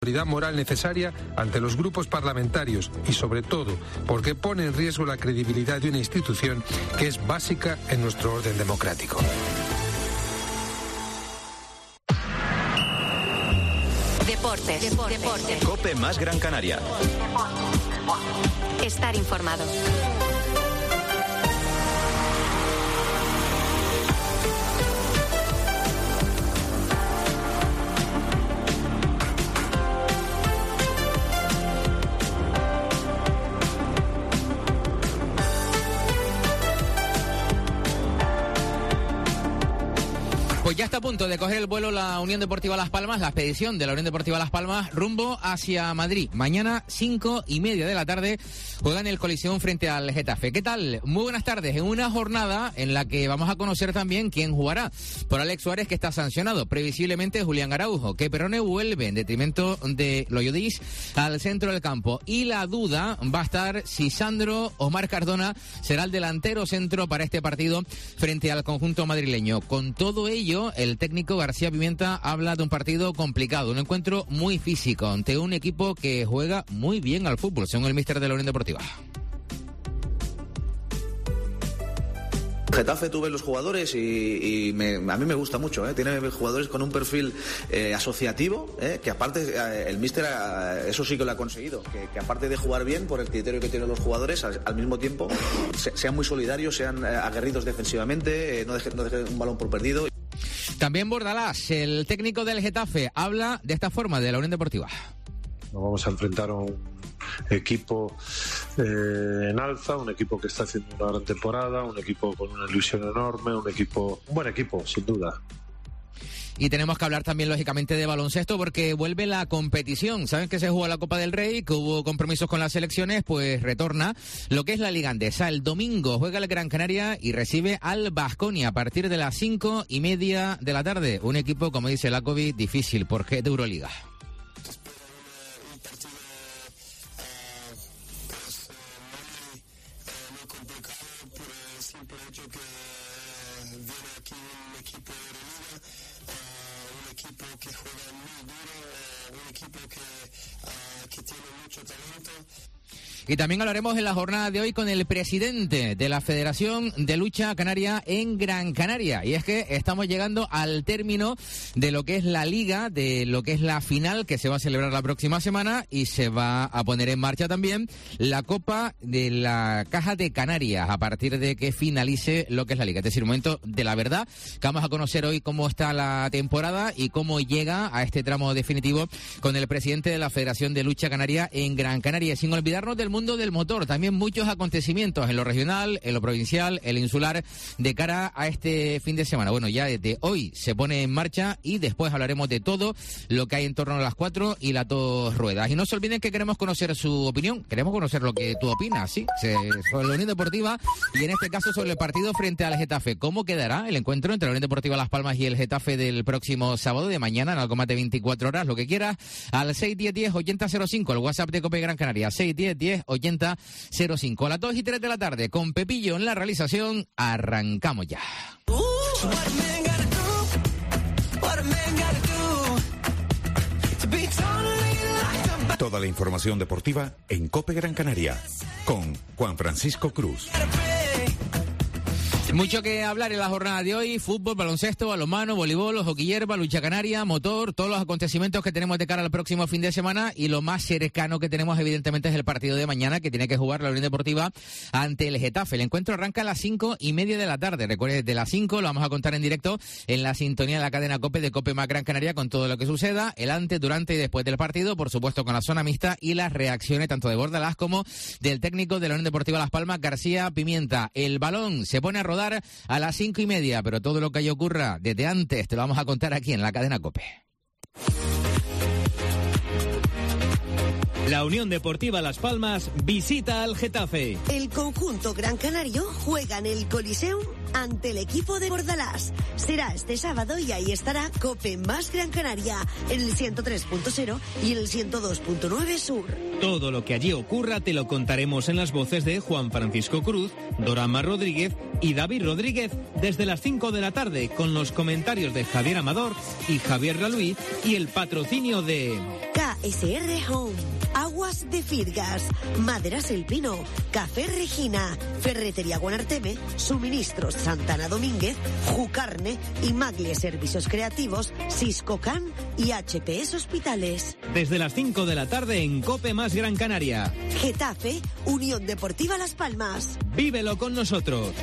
autoridad moral necesaria ante los grupos parlamentarios y, sobre todo, porque pone en riesgo la credibilidad de una institución que es básica en nuestro orden democrático. Deportes. COPE más Gran Canaria. Estar informado. Pues ya está a punto de coger el vuelo la Unión Deportiva Las Palmas, la expedición de la Unión Deportiva Las Palmas, rumbo hacia Madrid. Mañana, 5:30 de la tarde, juegan el Coliseum frente al Getafe. ¿Qué tal? Muy buenas tardes. En una jornada en la que vamos a conocer también quién jugará. Por Alex Suárez, que está sancionado. Previsiblemente Julián Araujo. Que Perone vuelve en detrimento de Loyodis al centro del campo. Y la duda va a estar si Sandro Omar Cardona será el delantero centro para este partido frente al conjunto madrileño. Con todo ello, el técnico García Pimienta habla de un partido complicado, un encuentro muy físico ante un equipo que juega muy bien al fútbol, según el míster de la Unión Deportiva. Getafe, tú ves los jugadores y a mí me gusta mucho, tiene jugadores con un perfil asociativo, que aparte el míster eso sí que lo ha conseguido, que aparte de jugar bien por el criterio que tienen los jugadores, al mismo tiempo sean muy solidarios, sean aguerridos defensivamente, no dejen un balón por perdido. También Bordalás, el técnico del Getafe, habla de esta forma de la Unión Deportiva. Nos vamos a enfrentar a un equipo en alza, un equipo que está haciendo una gran temporada, un equipo con una ilusión enorme, un buen equipo, sin duda. Y tenemos que hablar también, lógicamente, de baloncesto porque vuelve la competición. Saben que se jugó la Copa del Rey, que hubo compromisos con las selecciones, pues retorna lo que es la Liga Andesa. El domingo juega el Gran Canaria y recibe al Baskonia a partir de las 5:30 de la tarde. Un equipo, como dice Lakovic, difícil porque es de Euroliga. Y también hablaremos en la jornada de hoy con el presidente de la Federación de Lucha Canaria en Gran Canaria. Y es que estamos llegando al término de lo que es la liga, de lo que es la final que se va a celebrar la próxima semana y se va a poner en marcha también la Copa de la Caja de Canarias a partir de que finalice lo que es la liga. Es decir, un momento de la verdad que vamos a conocer hoy cómo está la temporada y cómo llega a este tramo definitivo con el presidente de la Federación de Lucha Canaria en Gran Canaria. Sin olvidarnos del mundo del motor, también muchos acontecimientos en lo regional, en lo provincial, el insular, de cara a este fin de semana. Bueno, ya desde hoy se pone en marcha y después hablaremos de todo lo que hay en torno a las 4 y las 2 ruedas. Y no se olviden que queremos conocer su opinión, queremos conocer lo que tú opinas, ¿sí? Sobre la Unión Deportiva y en este caso sobre el partido frente al Getafe. ¿Cómo quedará el encuentro entre la Unión Deportiva Las Palmas y el Getafe del próximo sábado de mañana en algo más de 24 horas? Lo que quieras al 610-10-8005, el WhatsApp de COPE Gran Canaria, 610-10-8005. A las 2:03 de la tarde, con Pepillo en la realización, arrancamos ya. Toda la información deportiva en COPE Gran Canaria, con Juan Francisco Cruz. Mucho que hablar en la jornada de hoy: fútbol, baloncesto, balonmano, voleibol, hockey hierba, lucha canaria, motor, todos los acontecimientos que tenemos de cara al próximo fin de semana, y lo más cercano que tenemos evidentemente es el partido de mañana que tiene que jugar la Unión Deportiva ante el Getafe. El encuentro arranca a las 5:30 de la tarde. Recuerde, desde las 5 lo vamos a contar en directo en la sintonía de la cadena COPE de COPE más Gran Canaria, con todo lo que suceda, el antes, durante y después del partido, por supuesto con la zona mixta y las reacciones tanto de Bordalás como del técnico de la Unión Deportiva Las Palmas, García Pimienta. El balón se pone a rodar a las 5:30, pero todo lo que ahí ocurra desde antes te lo vamos a contar aquí en la cadena COPE. La Unión Deportiva Las Palmas visita al Getafe. El conjunto gran canario juega en el Coliseum ante el equipo de Bordalás. Será este sábado y ahí estará COPE más Gran Canaria en el 103.0 y en el 102.9 Sur. Todo lo que allí ocurra te lo contaremos en las voces de Juan Francisco Cruz, Dorama Rodríguez y David Rodríguez desde las 5 de la tarde con los comentarios de Javier Amador y Javier Raluí y el patrocinio de KSR Home, Aguas de Firgas, Maderas El Pino, Café Regina, Ferretería Guanarteme, Suministros Santana Domínguez, Jucarne y Maglie Servicios Creativos, Siscocan y HPS Hospitales. Desde las 5 de la tarde en COPE más Gran Canaria. Getafe, Unión Deportiva Las Palmas. Vívelo con nosotros.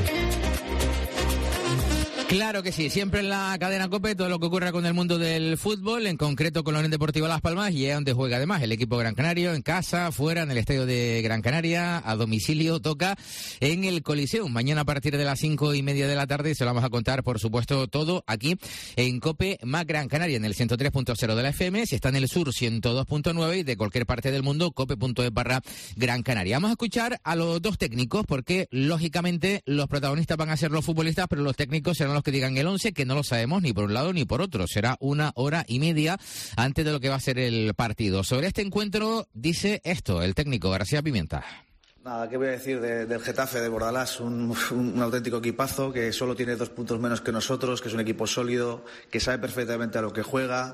Claro que sí, siempre en la cadena COPE todo lo que ocurra con el mundo del fútbol, en concreto con la Unión Deportiva Las Palmas, y es donde juega además el equipo Gran Canario, en casa, fuera, en el estadio de Gran Canaria, a domicilio, toca en el Coliseum. Mañana a partir de las 5:30 de la tarde se lo vamos a contar, por supuesto, todo aquí en COPE más Gran Canaria, en el 103.0 de la FM, si está en el sur 102.9 y de cualquier parte del mundo, cope.es/Gran Canaria. Vamos a escuchar a los dos técnicos porque, lógicamente, los protagonistas van a ser los futbolistas, pero los técnicos serán los que digan el 11, que no lo sabemos ni por un lado ni por otro. Será 1 hora y media antes de lo que va a ser el partido. Sobre este encuentro dice esto el técnico García Pimienta. Nada, ¿qué voy a decir del Getafe de Bordalás? Un auténtico equipazo que solo tiene 2 puntos menos que nosotros, que es un equipo sólido, que sabe perfectamente a lo que juega.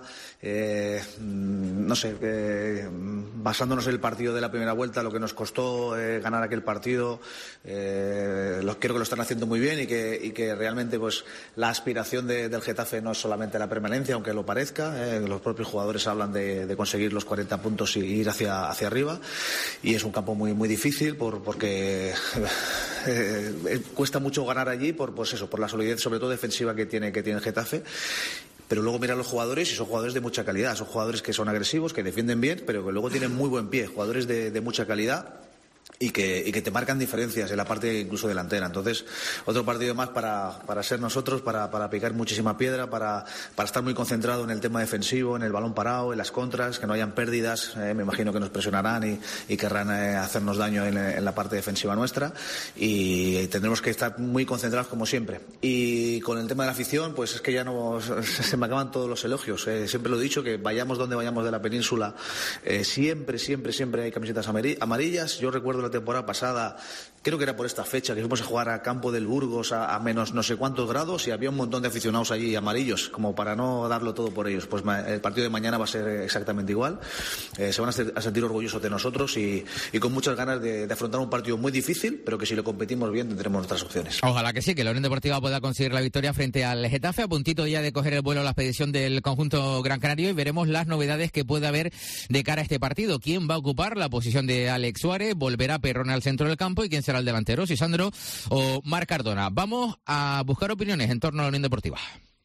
Basándonos en el partido de la primera vuelta, lo que nos costó ganar aquel partido, creo que lo están haciendo muy bien y que realmente pues la aspiración del Getafe no es solamente la permanencia, aunque lo parezca. Los propios jugadores hablan de conseguir los 40 puntos y ir hacia arriba, y es un campo muy, muy difícil porque cuesta mucho ganar allí por la solidez, sobre todo defensiva que tiene el Getafe. Pero luego mira a los jugadores y son jugadores de mucha calidad, son jugadores que son agresivos, que defienden bien, pero que luego tienen muy buen pie, jugadores de mucha calidad. Y que te marcan diferencias en la parte incluso delantera. Entonces, otro partido más para ser nosotros, para picar muchísima piedra, para estar muy concentrado en el tema defensivo, en el balón parado, en las contras, que no hayan pérdidas. Me imagino que nos presionarán y querrán hacernos daño en la parte defensiva nuestra, y tendremos que estar muy concentrados como siempre. Y con el tema de la afición, pues es que ya se me acaban todos los elogios. Siempre lo he dicho, que vayamos donde vayamos de la península, siempre hay camisetas amarillas. Yo recuerdo la temporada pasada, creo que era por esta fecha, que fuimos a jugar a campo del Burgos a menos no sé cuántos grados, y había un montón de aficionados allí amarillos, como para no darlo todo por ellos. Pues el partido de mañana va a ser exactamente igual. Se van a sentir orgullosos de nosotros y con muchas ganas de afrontar un partido muy difícil, pero que si lo competimos bien tendremos nuestras opciones. Ojalá que sí, que la Unión Deportiva pueda conseguir la victoria frente al Getafe, a puntito ya de coger el vuelo a la expedición del conjunto Gran Canario, y veremos las novedades que puede haber de cara a este partido. ¿Quién va a ocupar la posición de Alex Suárez? ¿Volverá Perrone al centro del campo? ¿Y quién será el delantero? ¿Si Sandro o Marc Cardona? Vamos a buscar opiniones en torno a la Unión Deportiva.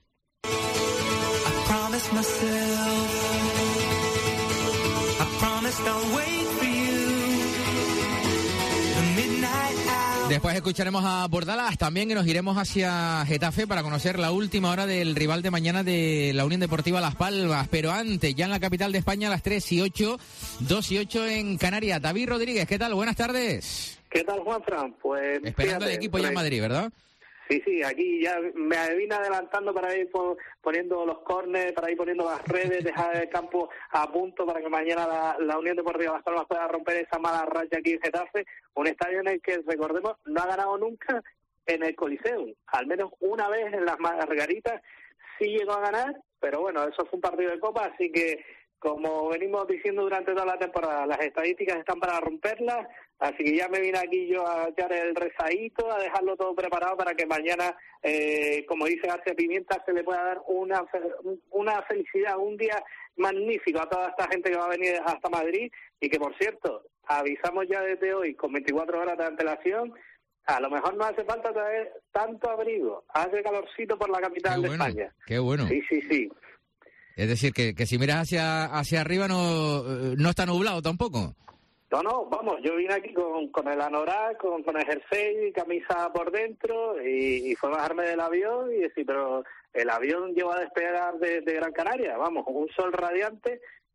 Después escucharemos a Bordalás también, y nos iremos hacia Getafe para conocer la última hora del rival de mañana de la Unión Deportiva Las Palmas. Pero antes, ya en la capital de España, a las 3:08, 2:08 en Canarias. David Rodríguez, ¿qué tal? Buenas tardes. ¿Qué tal, Juanfran? Pues esperando el equipo ya en Madrid, ¿verdad? Sí, aquí ya me vine adelantando para ir poniendo los córneres, para ir poniendo las redes, dejar el campo a punto para que mañana la Unión Deportiva Las Palmas pueda romper esa mala racha aquí en Getafe, un estadio en el que, recordemos, no ha ganado nunca en el Coliseum. Al menos una vez en las Margaritas sí llegó a ganar, pero bueno, eso fue un partido de Copa, así que, como venimos diciendo durante toda la temporada, las estadísticas están para romperlas, así que ya me vine aquí yo a echar el rezadito, a dejarlo todo preparado para que mañana, como dice García Pimienta, se le pueda dar una felicidad, un día magnífico a toda esta gente que va a venir hasta Madrid, y que, por cierto, avisamos ya desde hoy con 24 horas de antelación, a lo mejor no hace falta traer tanto abrigo, hace calorcito por la capital de España. ¡Qué bueno! Sí. Es decir, que si miras hacia arriba no está nublado tampoco. No, vamos, yo vine aquí con el anorak, con el jersey, camisa por dentro, y fue bajarme del avión y decir, pero el avión lleva a despegar de Gran Canaria, vamos, un sol radiante,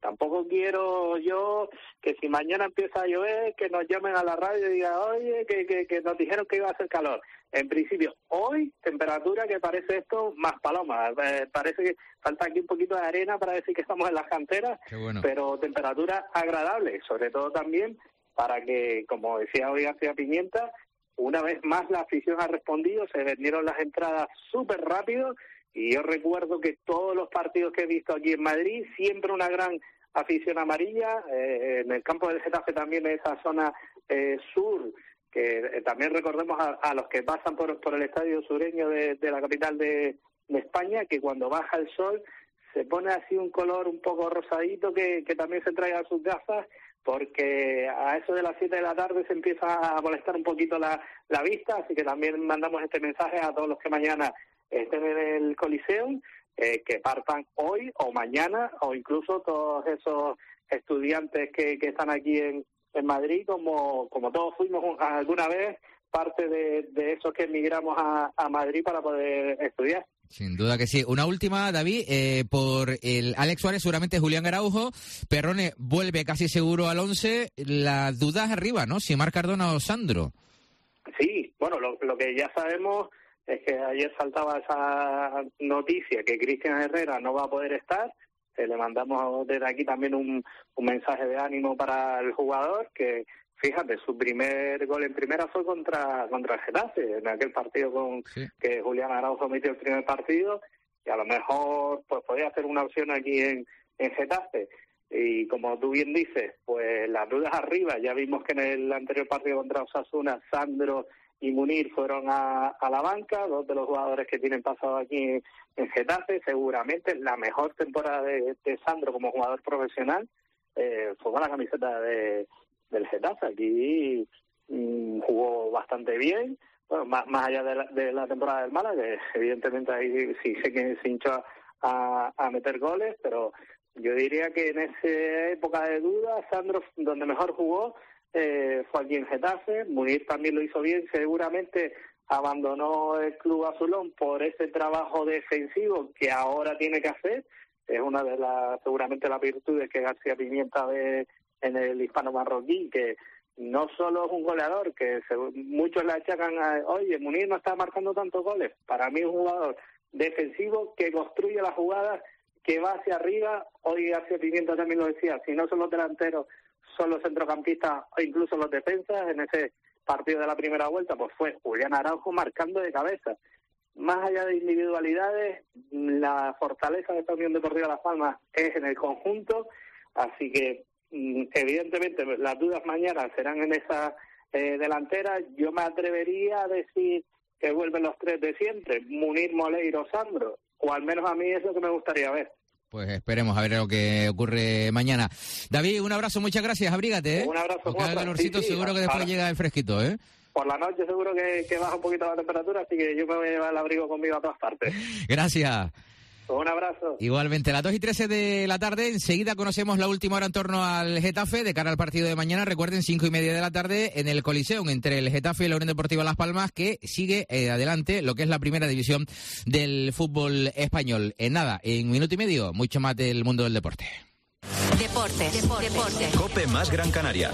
Tampoco quiero yo que si mañana empieza a llover, que nos llamen a la radio y digan, oye, que nos dijeron que iba a hacer calor. En principio, hoy, temperatura que parece esto más paloma. Parece que falta aquí un poquito de arena para decir que estamos en las canteras, bueno. Pero temperatura agradable, sobre todo también para que, como decía hoy García Pimienta, una vez más la afición ha respondido, se vendieron las entradas súper rápido, y yo recuerdo que todos los partidos que he visto aquí en Madrid, siempre una gran afición amarilla, en el campo del Getafe también, en esa zona sur, que también recordemos a los que pasan por el estadio sureño de la capital de España, que cuando baja el sol se pone así un color un poco rosadito, que también se traiga a sus gafas, porque a eso de las 7 de la tarde se empieza a molestar un poquito la vista, así que también mandamos este mensaje a todos los que mañana estén en el Coliseum, que partan hoy o mañana, o incluso todos esos estudiantes que están aquí en Madrid, como todos fuimos alguna vez parte de esos que emigramos a Madrid para poder estudiar. Sin duda que sí. Una última, David, por el Alex Suárez, seguramente Julián Araujo. Perrone vuelve casi seguro al 11. Las dudas arriba, ¿no? Si Marc Cardona o Sandro. Sí, bueno, lo que ya sabemos es que ayer saltaba esa noticia que Cristian Herrera no va a poder estar. Le mandamos desde aquí también un mensaje de ánimo para el jugador, que fíjate, su primer gol en primera fue contra el Getafe, en aquel partido que Julián Araujo metió el primer partido, y a lo mejor pues podía hacer una opción aquí en Getafe. Y como tú bien dices, pues las dudas arriba, ya vimos que en el anterior partido contra Osasuna, Sandro y Munir fueron a la banca, dos de los jugadores que tienen pasado aquí en Getafe. Seguramente la mejor temporada de Sandro como jugador profesional fue con la camiseta del Getafe. Aquí jugó bastante bien, bueno, más allá de la temporada del Málaga, que evidentemente ahí sí sé que se hinchó a meter goles, pero yo diría que en esa época de dudas, Sandro, donde mejor jugó, fue aquí en Getafe. Munir también lo hizo bien, seguramente abandonó el club azulón por ese trabajo defensivo que ahora tiene que hacer. Es una de seguramente las virtudes que García Pimienta ve en el hispano marroquí, que no solo es un goleador, que muchos le achacan oye, Munir no está marcando tantos goles. Para mí es un jugador defensivo que construye las jugadas, que va hacia arriba. Hoy García Pimienta también lo decía, si no son los delanteros, son los centrocampistas o incluso los defensas. En ese partido de la primera vuelta pues fue Julián Araujo marcando de cabeza. Más allá de individualidades, la fortaleza de esta Unión Deportiva Las Palmas es en el conjunto, así que evidentemente las dudas mañana serán en esa delantera. Yo me atrevería a decir que vuelven los tres de siempre, Munir, Moleiro, Sandro, o al menos a mí es lo que me gustaría ver. Pues esperemos a ver lo que ocurre mañana. David, un abrazo, muchas gracias, abrígate, ¿eh? Un abrazo, porque al calorcito seguro que después llega el fresquito, ¿eh? Por la noche seguro que baja un poquito la temperatura, así que yo me voy a llevar el abrigo conmigo a todas partes. Gracias. Un abrazo. Igualmente, a las 2:13 de la tarde, enseguida conocemos la última hora en torno al Getafe, de cara al partido de mañana. Recuerden, 5:30 de la tarde en el Coliseum, entre el Getafe y la Unión Deportiva Las Palmas, que sigue adelante lo que es la primera división del fútbol español. En nada, en minuto y medio, mucho más del mundo del deporte. Deportes. COPE más Gran Canaria.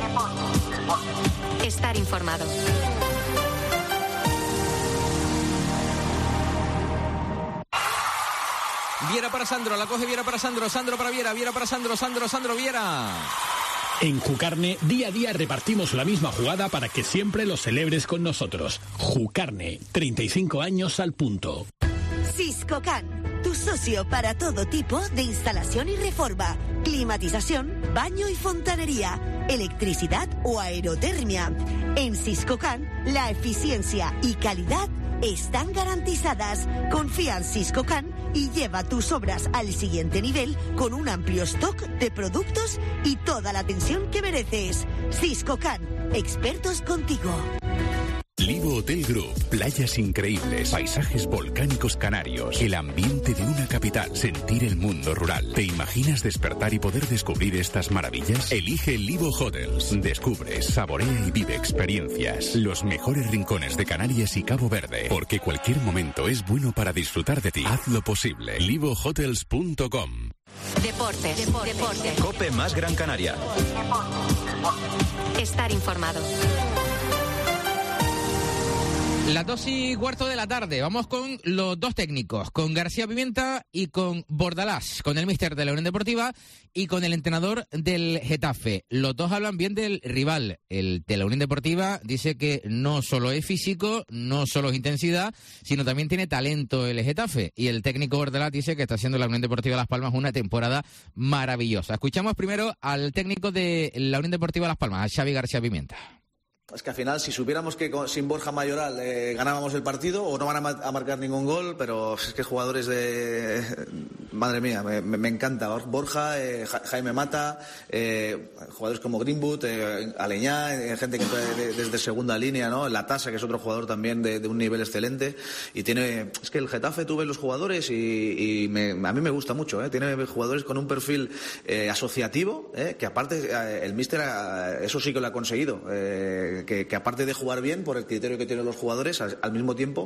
Estar informado. Viera para Sandro, la coge Viera para Sandro, Sandro para Viera, Viera para Sandro, Sandro Viera. En Jucarne, día a día repartimos la misma jugada para que siempre lo celebres con nosotros. Jucarne, 35 años al punto. Siscocan, tu socio para todo tipo de instalación y reforma, climatización, baño y fontanería, electricidad o aerotermia. En Siscocan, la eficiencia y calidad están garantizadas. Confía en Siscocan y lleva tus obras al siguiente nivel con un amplio stock de productos y toda la atención que mereces. Siscocan, expertos contigo. Livo Hotel Group, playas increíbles, paisajes volcánicos canarios, el ambiente de una capital, sentir el mundo rural. ¿Te imaginas despertar y poder descubrir estas maravillas? Elige Livo Hotels. Descubre, saborea y vive experiencias. Los mejores rincones de Canarias y Cabo Verde, porque cualquier momento es bueno para disfrutar de ti. Hazlo posible. LivoHotels.com. Deportes. Cope más Gran Canaria. Estar informado. Las 2:15 de la tarde, vamos con los dos técnicos, con García Pimienta y con Bordalás, con el míster de la Unión Deportiva y con el entrenador del Getafe. Los dos hablan bien del rival. El de la Unión Deportiva dice que no solo es físico, no solo es intensidad, sino también tiene talento el Getafe. Y el técnico Bordalás dice que está haciendo la Unión Deportiva Las Palmas una temporada maravillosa. Escuchamos primero al técnico de la Unión Deportiva Las Palmas, a Xavi García Pimienta. Es que al final, si supiéramos que sin Borja Mayoral ganábamos el partido, o no van a marcar ningún gol, pero es que jugadores de... Madre mía, me encanta. Borja, Jaime Mata, jugadores como Greenwood, Aleñá, gente que puede desde segunda línea, ¿no? La Tasa, que es otro jugador también de un nivel excelente. Y tiene... Es que el Getafe, tú ves los jugadores y a mí me gusta mucho, ¿eh? Tiene jugadores con un perfil asociativo, que aparte el míster eso sí que lo ha conseguido. Que aparte de jugar bien, por el criterio que tienen los jugadores, al mismo tiempo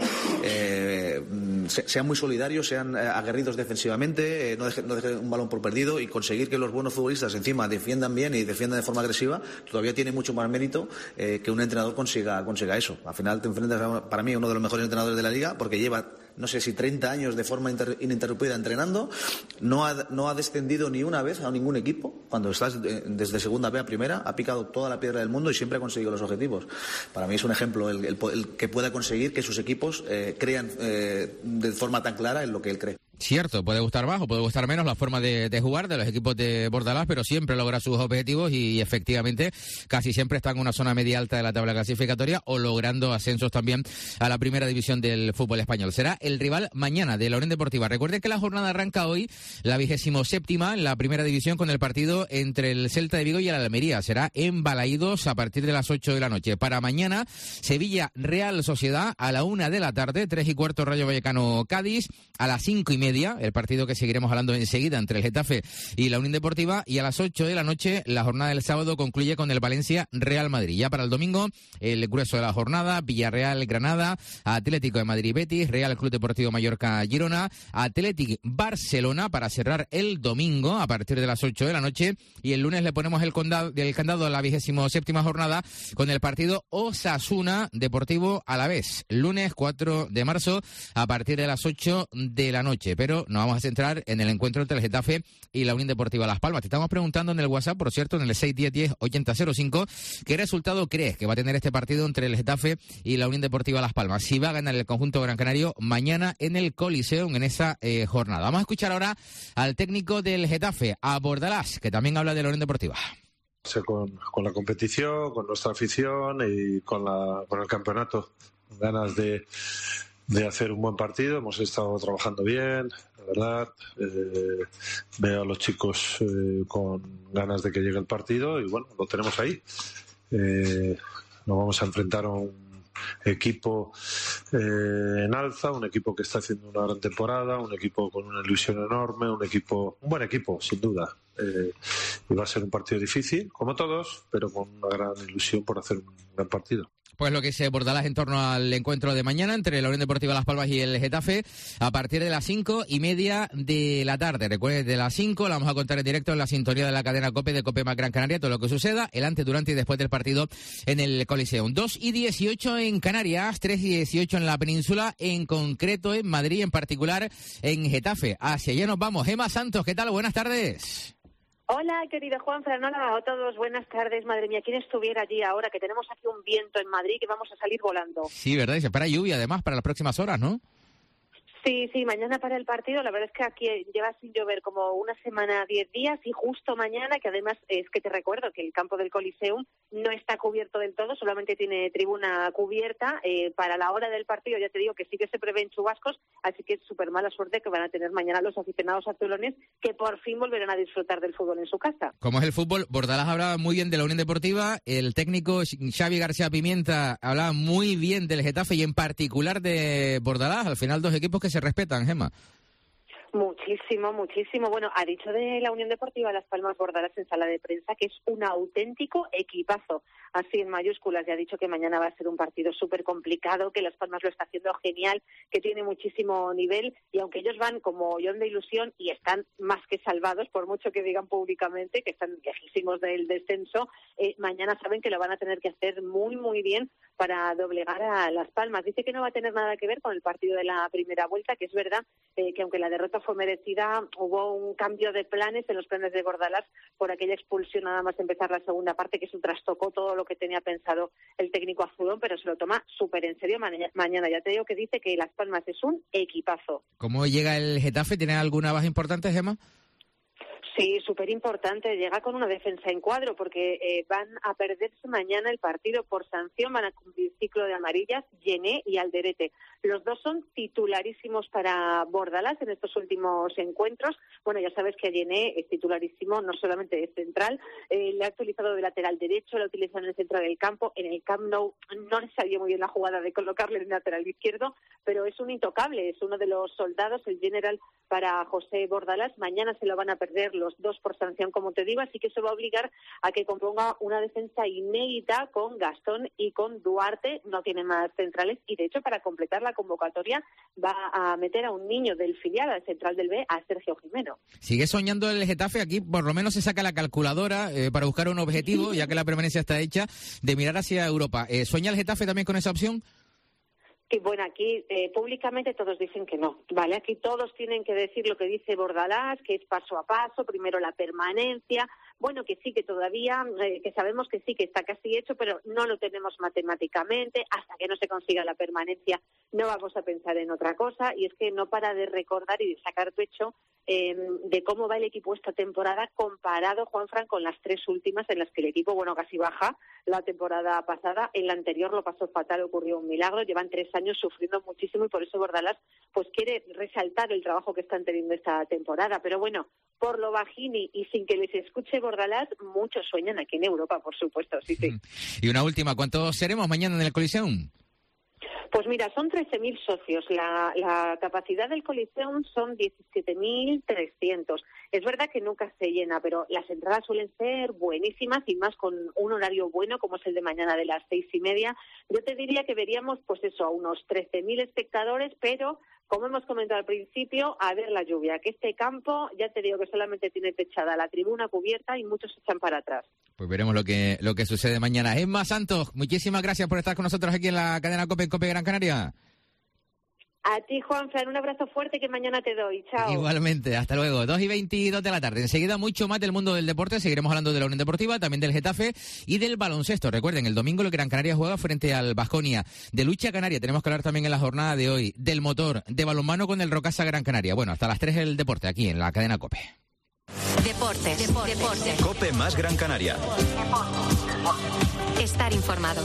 sean muy solidarios, sean aguerridos defensivamente, no dejen un balón por perdido, y conseguir que los buenos futbolistas encima defiendan bien y defiendan de forma agresiva, todavía tiene mucho más mérito que un entrenador consiga eso. Al final te enfrentas para mí a uno de los mejores entrenadores de la liga, porque lleva, no sé si 30 años de forma ininterrumpida entrenando, no ha descendido ni una vez a ningún equipo. Cuando estás desde segunda B a primera, ha picado toda la piedra del mundo y siempre ha conseguido los objetivos. Para mí es un ejemplo el que pueda conseguir que sus equipos crean de forma tan clara en lo que él cree. Cierto, puede gustar más o puede gustar menos la forma de jugar de los equipos de Bordalás, pero siempre logra sus objetivos y efectivamente casi siempre están en una zona media alta de la tabla clasificatoria o logrando ascensos también a la primera división del fútbol español. Será el rival mañana de la Unión Deportiva. Recuerden que la jornada arranca hoy, la 27ª en la primera división, con el partido entre el Celta de Vigo y el Almería. Será en Balaídos a partir de las 8 de la noche. Para mañana, Sevilla Real Sociedad a la 1 de la tarde, 3:15 Rayo Vallecano Cádiz, a las 5:30 el partido que seguiremos hablando enseguida entre el Getafe y la Unión Deportiva, y a las 8 de la noche la jornada del sábado concluye con el Valencia Real Madrid. Ya para el domingo, el grueso de la jornada: Villarreal Granada, Atlético de Madrid Betis, Real Club Deportivo Mallorca Girona, Atlético Barcelona para cerrar el domingo a partir de las 8 de la noche, y el lunes le ponemos el candado a la 27ª jornada con el partido Osasuna Deportivo Alavés, lunes 4 de marzo a partir de las 8 de la noche. Pero nos vamos a centrar en el encuentro entre el Getafe y la Unión Deportiva Las Palmas. Te estamos preguntando en el WhatsApp, por cierto, en el 610-10-8005, ¿qué resultado crees que va a tener este partido entre el Getafe y la Unión Deportiva Las Palmas? Si va a ganar el conjunto gran canario mañana en el Coliseum, en esa jornada. Vamos a escuchar ahora al técnico del Getafe, a Bordalás, que también habla de la Unión Deportiva. Con la competición, con nuestra afición y con el campeonato. Ganas de hacer un buen partido. Hemos estado trabajando bien, la verdad. Veo a los chicos con ganas de que llegue el partido y bueno, lo tenemos ahí. Nos vamos a enfrentar a un equipo en alza, un equipo que está haciendo una gran temporada, un equipo con una ilusión enorme, un buen equipo, sin duda. Y va a ser un partido difícil, como todos, pero con una gran ilusión por hacer un gran partido. Pues lo que se Bordalás en torno al encuentro de mañana entre la Unión Deportiva Las Palmas y el Getafe a partir de las 5:30 de la tarde. Recuerden, de las 5 la vamos a contar en directo en la sintonía de la cadena COPE de COPE más Gran Canaria, todo lo que suceda, el antes, durante y después del partido en el Coliseum. 2:18 en Canarias, 3:18 en la península, en concreto en Madrid, en particular en Getafe. Hacia allá nos vamos. Gemma Santos, ¿qué tal? Buenas tardes. Hola, querido Juan Fernando, a todos, buenas tardes. Madre mía, ¿quién estuviera allí ahora? Que tenemos aquí un viento en Madrid que vamos a salir volando. Sí, ¿verdad? Y se espera lluvia, además, para las próximas horas, ¿no? Sí, mañana para el partido. La verdad es que aquí lleva sin llover como una semana, 10 días, y justo mañana, que además es que te recuerdo que el campo del Coliseum no está cubierto del todo, solamente tiene tribuna cubierta. Para la hora del partido ya te digo que sí que se prevén chubascos, así que es súper mala suerte que van a tener mañana los aficionados azulones, que por fin volverán a disfrutar del fútbol en su casa. Como es el fútbol, Bordalás hablaba muy bien de la Unión Deportiva, el técnico Xavi García Pimienta hablaba muy bien del Getafe y en particular de Bordalás. Al final, dos equipos que se respetan, Gemma. Muchísimo, muchísimo. Bueno, ha dicho de la Unión Deportiva Las Palmas Bordalas en sala de prensa que es un auténtico equipazo, así en mayúsculas, y ha dicho que mañana va a ser un partido súper complicado, que Las Palmas lo está haciendo genial, que tiene muchísimo nivel, y aunque ellos van como John de ilusión y están más que salvados, por mucho que digan públicamente que están lejísimos del descenso, mañana saben que lo van a tener que hacer muy, muy bien para doblegar a Las Palmas. Dice que no va a tener nada que ver con el partido de la primera vuelta, que es verdad que aunque la derrota fue merecida, hubo un cambio de planes en los planes de Bordalas por aquella expulsión nada más empezar la segunda parte, que eso trastocó todo lo que tenía pensado el técnico azulón, pero se lo toma súper en serio mañana. Ya te digo que dice que Las Palmas es un equipazo. ¿Cómo llega el Getafe? ¿Tiene alguna baja importante, Gemma? Sí, súper importante. Llega con una defensa en cuadro porque van a perderse mañana el partido por sanción. Van a cumplir ciclo de amarillas, Yené y Alderete. Los dos son titularísimos para Bordalas en estos últimos encuentros. Bueno, ya sabes que a Yené es titularísimo, no solamente de central. Le ha utilizado de lateral derecho, lo ha utilizado en el centro del campo. En el Camp Nou no le salió muy bien la jugada de colocarle en lateral izquierdo, pero es un intocable. Es uno de los soldados, el general para José Bordalas. Mañana se lo van a perder los dos por sanción, como te digo, así que eso va a obligar a que componga una defensa inédita con Gastón y con Duarte. No tiene más centrales y, de hecho, para completar la convocatoria va a meter a un niño del filial, al central del B, a Sergio Jimeno. ¿Sigue soñando el Getafe? Aquí por lo menos se saca la calculadora para buscar un objetivo, ya que la permanencia está hecha, de mirar hacia Europa. ¿Sueña el Getafe también con esa opción? Que bueno, aquí públicamente todos dicen que no, ¿vale? Aquí todos tienen que decir lo que dice Bordalas, que es paso a paso, primero la permanencia, bueno, que sí, que todavía, que sabemos que sí, que está casi hecho, pero no lo tenemos matemáticamente, hasta que no se consiga la permanencia no vamos a pensar en otra cosa, y es que no para de recordar y de sacar pecho de cómo va el equipo esta temporada comparado, Juanfran, con las tres últimas en las que el equipo, bueno, casi baja la temporada pasada. En la anterior lo pasó fatal, ocurrió un milagro, llevan 3 años sufriendo muchísimo y por eso Bordalas pues quiere resaltar el trabajo que están teniendo esta temporada. Pero bueno, por lo bajini y sin que les escuche Bordalas, muchos sueñan aquí en Europa, por supuesto, sí, sí. Y una última, ¿cuántos seremos mañana en el Coliseum? Pues mira, son 13.000 socios. La capacidad del Coliseum son 17.300. Es verdad que nunca se llena, pero las entradas suelen ser buenísimas y más con un horario bueno como es el de mañana de las 6:30. Yo te diría que veríamos, pues eso, a unos 13.000 espectadores, pero como hemos comentado al principio, a ver la lluvia, que este campo, ya te digo que solamente tiene techada la tribuna cubierta y muchos se echan para atrás. Pues veremos lo que sucede mañana. Emma Santos, muchísimas gracias por estar con nosotros aquí en la cadena COPE Gran Canaria. A ti, Juanfran, un abrazo fuerte que mañana te doy. Chao. Igualmente, hasta luego. 2:22 de la tarde. Enseguida mucho más del mundo del deporte. Seguiremos hablando de la Unión Deportiva, también del Getafe y del baloncesto. Recuerden, el domingo el Gran Canaria juega frente al Baskonia. De lucha canaria tenemos que hablar también en la jornada de hoy. Del motor, de balonmano con el Rocasa Gran Canaria. Bueno, hasta las 3 el deporte aquí en la cadena COPE. Deportes. COPE más Gran Canaria. Estar informado.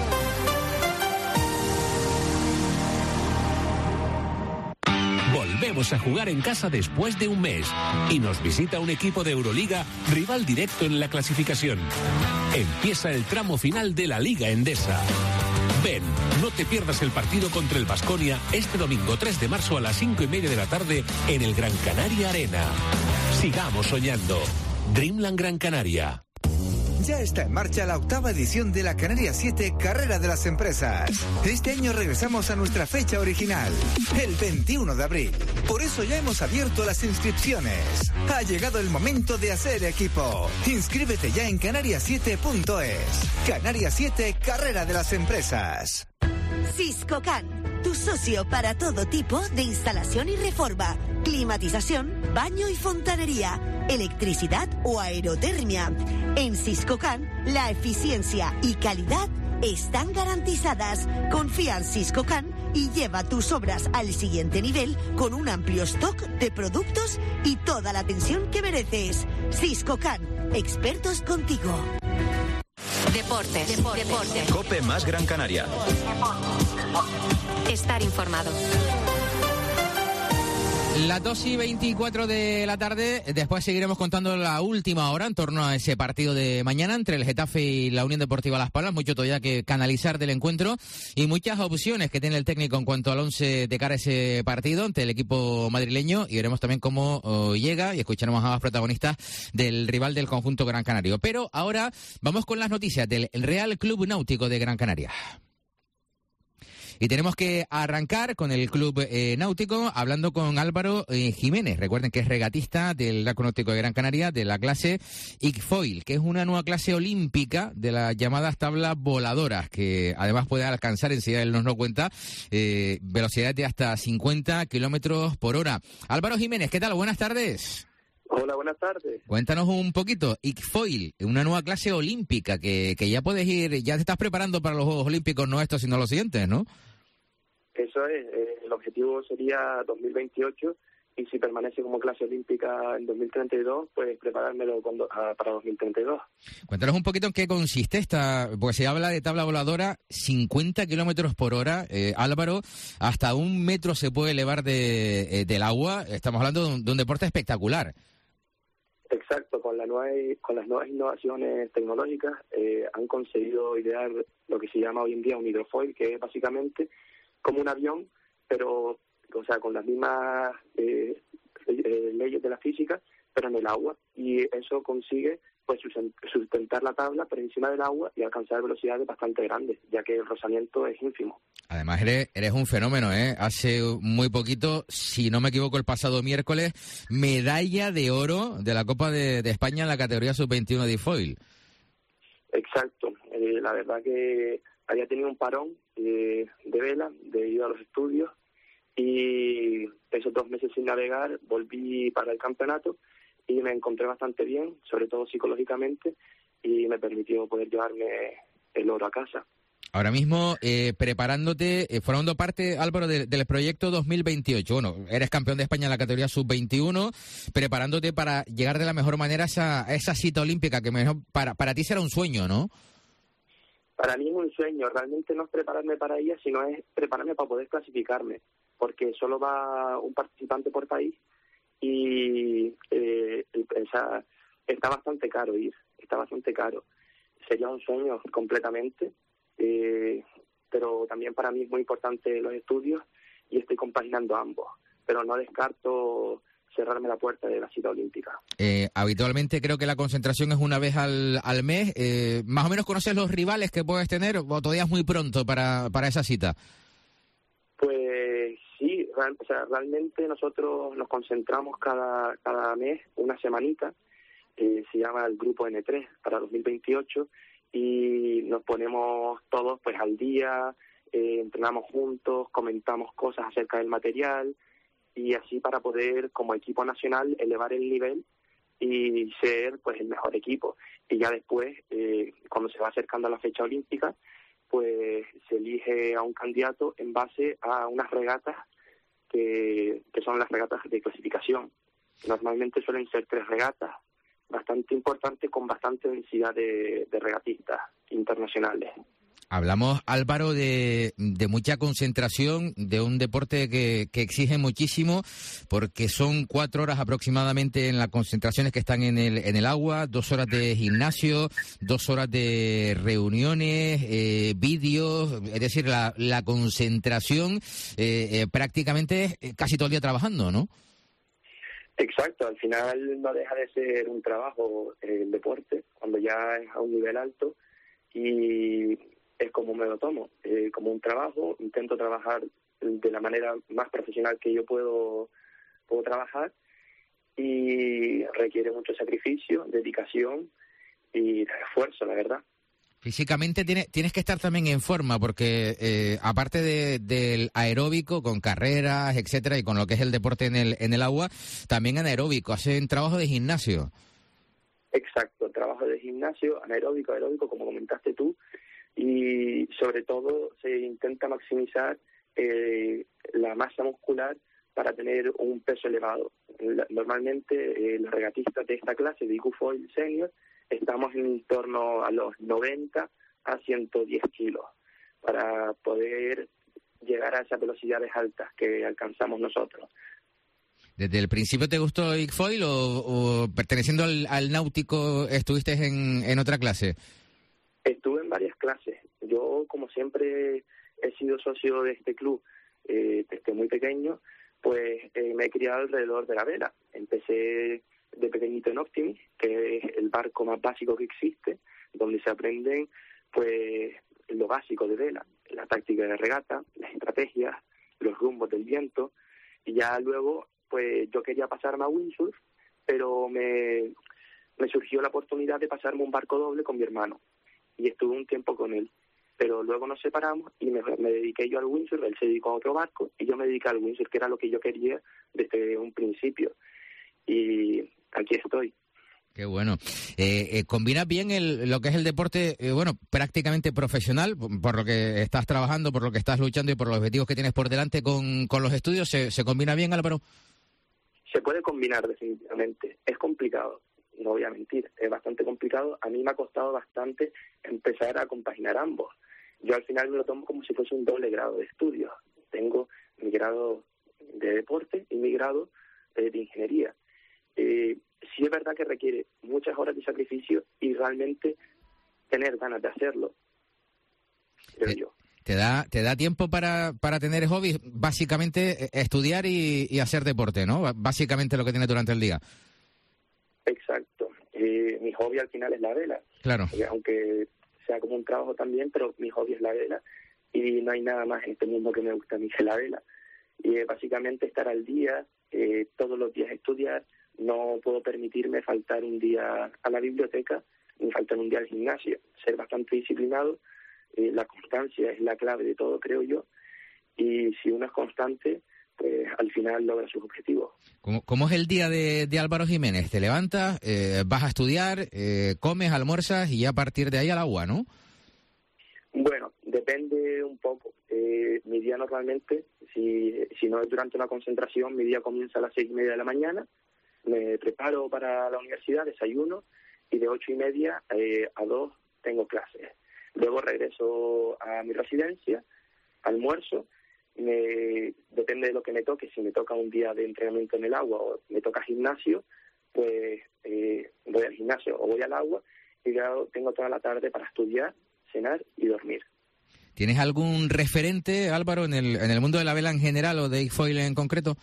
Volvemos a jugar en casa después de un mes y nos visita un equipo de Euroliga, rival directo en la clasificación. Empieza el tramo final de la Liga Endesa. Ven, no te pierdas el partido contra el Baskonia este domingo 3 de marzo a las 5:30 de la tarde en el Gran Canaria Arena. Sigamos soñando. Dreamland Gran Canaria. Ya está en marcha la 8ª edición de la Canarias 7 Carrera de las Empresas. Este año regresamos a nuestra fecha original, el 21 de abril. Por eso ya hemos abierto las inscripciones. Ha llegado el momento de hacer equipo. Inscríbete ya en canarias7.es. Canarias 7 Carrera de las Empresas. Siscocan, tu socio para todo tipo de instalación y reforma, climatización, baño y fontanería, electricidad o aerotermia. En Siscocan, la eficiencia y calidad están garantizadas. Confía en Siscocan y lleva tus obras al siguiente nivel con un amplio stock de productos y toda la atención que mereces. Siscocan, expertos contigo. Deportes. COPE más Gran Canaria. Estar informado. Las 2:24 de la tarde, después seguiremos contando la última hora en torno a ese partido de mañana entre el Getafe y la Unión Deportiva Las Palmas. Mucho todavía que canalizar del encuentro y muchas opciones que tiene el técnico en cuanto al 11 de cara a ese partido ante el equipo madrileño, y veremos también cómo llega y escucharemos a más protagonistas del rival del conjunto Gran Canario. Pero ahora vamos con las noticias del Real Club Náutico de Gran Canaria. Y tenemos que arrancar con el Club Náutico hablando con Álvaro Jiménez. Recuerden que es regatista del Real Club Náutico de Gran Canaria de la clase ICFOIL, que es una nueva clase olímpica de las llamadas tablas voladoras, que además puede alcanzar, enseguida él nos lo cuenta, velocidades de hasta 50 kilómetros por hora. Álvaro Jiménez, ¿qué tal? Buenas tardes. Hola, buenas tardes. Cuéntanos un poquito, ICFOIL, una nueva clase olímpica que ya puedes ir, ya te estás preparando para los Juegos Olímpicos, no estos, sino los siguientes, ¿no? Eso es, el objetivo sería 2028 y si permanece como clase olímpica en 2032, pues preparármelo para 2032. Cuéntanos un poquito en qué consiste esta, porque se habla de tabla voladora 50 kilómetros por hora, Álvaro, hasta 1 metro se puede elevar del agua, estamos hablando de un deporte espectacular. Exacto, con las nuevas innovaciones tecnológicas han conseguido idear lo que se llama hoy en día un hidrofoil, que es básicamente como un avión, pero o sea con las mismas leyes de la física, pero en el agua, y eso consigue pues sustentar la tabla por encima del agua y alcanzar velocidades bastante grandes, ya que el rozamiento es ínfimo. Además eres un fenómeno, ¿eh? Hace muy poquito, si no me equivoco, el pasado miércoles, medalla de oro de la Copa de España en la categoría sub-21 de ICFOIL. Exacto, la verdad que había tenido un parón de vela debido a los estudios y esos 2 meses sin navegar volví para el campeonato y me encontré bastante bien, sobre todo psicológicamente, y me permitió poder llevarme el oro a casa. Ahora mismo preparándote, formando parte, Álvaro, del proyecto 2028. Bueno, eres campeón de España en la categoría sub-21, preparándote para llegar de la mejor manera a esa cita olímpica, que para ti será un sueño, ¿no? Para mí es un sueño, realmente no es prepararme para ella, sino es prepararme para poder clasificarme, porque solo va un participante por país y está bastante caro ir, está bastante caro. Sería un sueño completamente, pero también para mí es muy importante los estudios y estoy compaginando ambos, pero no descarto cerrarme la puerta de la cita olímpica. Habitualmente creo que la concentración es una vez al mes. ¿Más o menos conoces los rivales que puedes tener o todavía es muy pronto para esa cita? Pues sí, realmente nosotros nos concentramos cada mes, una semanita, se llama el Grupo N3 para 2028 y nos ponemos todos pues al día, entrenamos juntos, comentamos cosas acerca del material, y así para poder como equipo nacional elevar el nivel y ser pues el mejor equipo. Y ya después, cuando se va acercando a la fecha olímpica, pues se elige a un candidato en base a unas regatas que son las regatas de clasificación. Normalmente suelen ser 3 regatas bastante importantes con bastante densidad de regatistas internacionales. Hablamos, Álvaro, de mucha concentración, de un deporte que exige muchísimo, porque son 4 horas aproximadamente en las concentraciones que están en el agua, 2 horas de gimnasio, 2 horas de reuniones, vídeos, es decir, la concentración prácticamente casi todo el día trabajando, ¿no? Exacto, al final no deja de ser un trabajo el deporte, cuando ya es a un nivel alto, y es como me lo tomo, como un trabajo. Intento trabajar de la manera más profesional que yo puedo trabajar y requiere mucho sacrificio, dedicación y esfuerzo, la verdad. Físicamente tienes que estar también en forma porque aparte del aeróbico con carreras, etcétera, y con lo que es el deporte en el agua, también anaeróbico, hacen trabajo de gimnasio. Exacto, trabajo de gimnasio, anaeróbico, aeróbico, como comentaste tú, y sobre todo se intenta maximizar la masa muscular para tener un peso elevado. Normalmente los regatistas de esta clase de ICFOIL Senior estamos en torno a los 90 a 110 kilos para poder llegar a esas velocidades altas que alcanzamos nosotros. ¿Desde el principio te gustó ICFoil o perteneciendo al náutico estuviste en otra clase? Estuve en varias clases. Yo, como siempre, he sido socio de este club desde muy pequeño, pues me he criado alrededor de la vela. Empecé de pequeñito en Optimis, que es el barco más básico que existe, donde se aprenden pues lo básico de vela, la táctica de regata, las estrategias, los rumbos del viento, y ya luego pues yo quería pasarme a windsurf, pero me surgió la oportunidad de pasarme un barco doble con mi hermano, y estuve un tiempo con él, pero luego nos separamos y me dediqué yo al windsurf, él se dedicó a otro barco, y yo me dediqué al windsurf, que era lo que yo quería desde un principio, y aquí estoy. Qué bueno. ¿Combinas bien lo que es el deporte, prácticamente profesional, por lo que estás trabajando, por lo que estás luchando y por los objetivos que tienes por delante con los estudios? ¿Se combina bien, Álvaro? Se puede combinar, definitivamente. Es complicado, no voy a mentir, es bastante complicado. A mí me ha costado bastante empezar a compaginar ambos. Yo al final me lo tomo como si fuese un doble grado de estudios. Tengo mi grado de deporte y mi grado de ingeniería. Sí es verdad que requiere muchas horas de sacrificio y realmente tener ganas de hacerlo, creo yo. ¿Te da tiempo para tener hobbies? Básicamente estudiar y hacer deporte, ¿no? Básicamente lo que tienes durante el día. Exacto. Mi hobby al final es la vela. Claro. Aunque sea como un trabajo también, pero mi hobby es la vela y no hay nada más en este mundo que me gusta a mí que la vela. Y básicamente estar al día, todos los días estudiar. No puedo permitirme faltar un día a la biblioteca ni faltar un día al gimnasio. Ser bastante disciplinado, la constancia es la clave de todo, creo yo. Y si uno es constante, pues al final logra sus objetivos. ¿Cómo es el día de Álvaro Jiménez? ¿Te levantas, vas a estudiar, comes, almuerzas y ya a partir de ahí al agua, no? Bueno, depende un poco. Mi día normalmente, si no es durante una concentración, mi día comienza a las 6:30 de la mañana. Me preparo para la universidad, desayuno, y de 8:30 a 2 tengo clases. Luego regreso a mi residencia, almuerzo, depende de lo que me toque. Si me toca un día de entrenamiento en el agua o me toca gimnasio, pues voy al gimnasio o voy al agua, y ya tengo toda la tarde para estudiar, cenar y dormir. ¿Tienes algún referente, Álvaro, en el mundo de la vela en general o de ICFoil en concreto?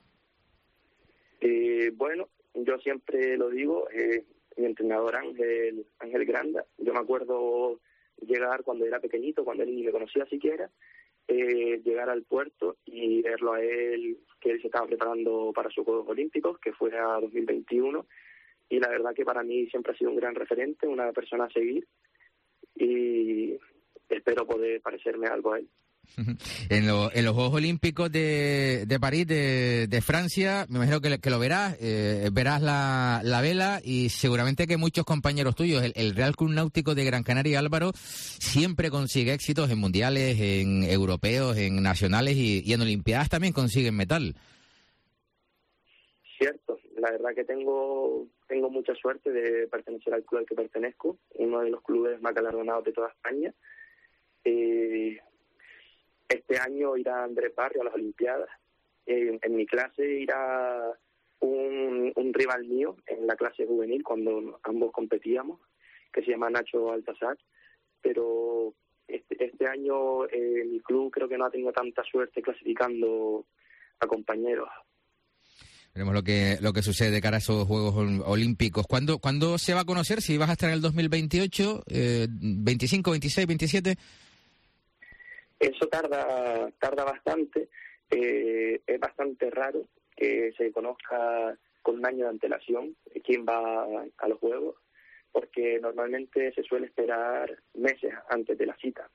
Bueno, yo siempre lo digo, mi entrenador Ángel Granda. Yo me acuerdo llegar cuando era pequeñito, cuando él ni me conocía siquiera, llegar al puerto y verlo a él, que él se estaba preparando para sus Juegos Olímpicos, que fue a 2021, y la verdad que para mí siempre ha sido un gran referente, una persona a seguir, y espero poder parecerme algo a él. En los Juegos Olímpicos de París, de Francia, me imagino que lo verás, verás la vela, y seguramente que muchos compañeros tuyos, el Real Club Náutico de Gran Canaria, Álvaro, siempre consigue éxitos en mundiales, en europeos, en nacionales y en olimpiadas también consiguen metal. Cierto, la verdad que tengo mucha suerte de pertenecer al club al que pertenezco, uno de los clubes más galardonados de toda España. Este año irá Andrés Barrio a las Olimpiadas. En mi clase irá un rival mío en la clase juvenil cuando ambos competíamos, que se llama Nacho Altazar. Pero este año mi club creo que no ha tenido tanta suerte clasificando a compañeros. Veremos lo que sucede de cara a esos Juegos Olímpicos. ¿Cuándo se va a conocer si vas a estar en el 2028, 25, 26, 27? Eso tarda bastante. Es bastante raro que se conozca con un año de antelación quién va a los Juegos, porque normalmente se suele esperar meses antes de la cita,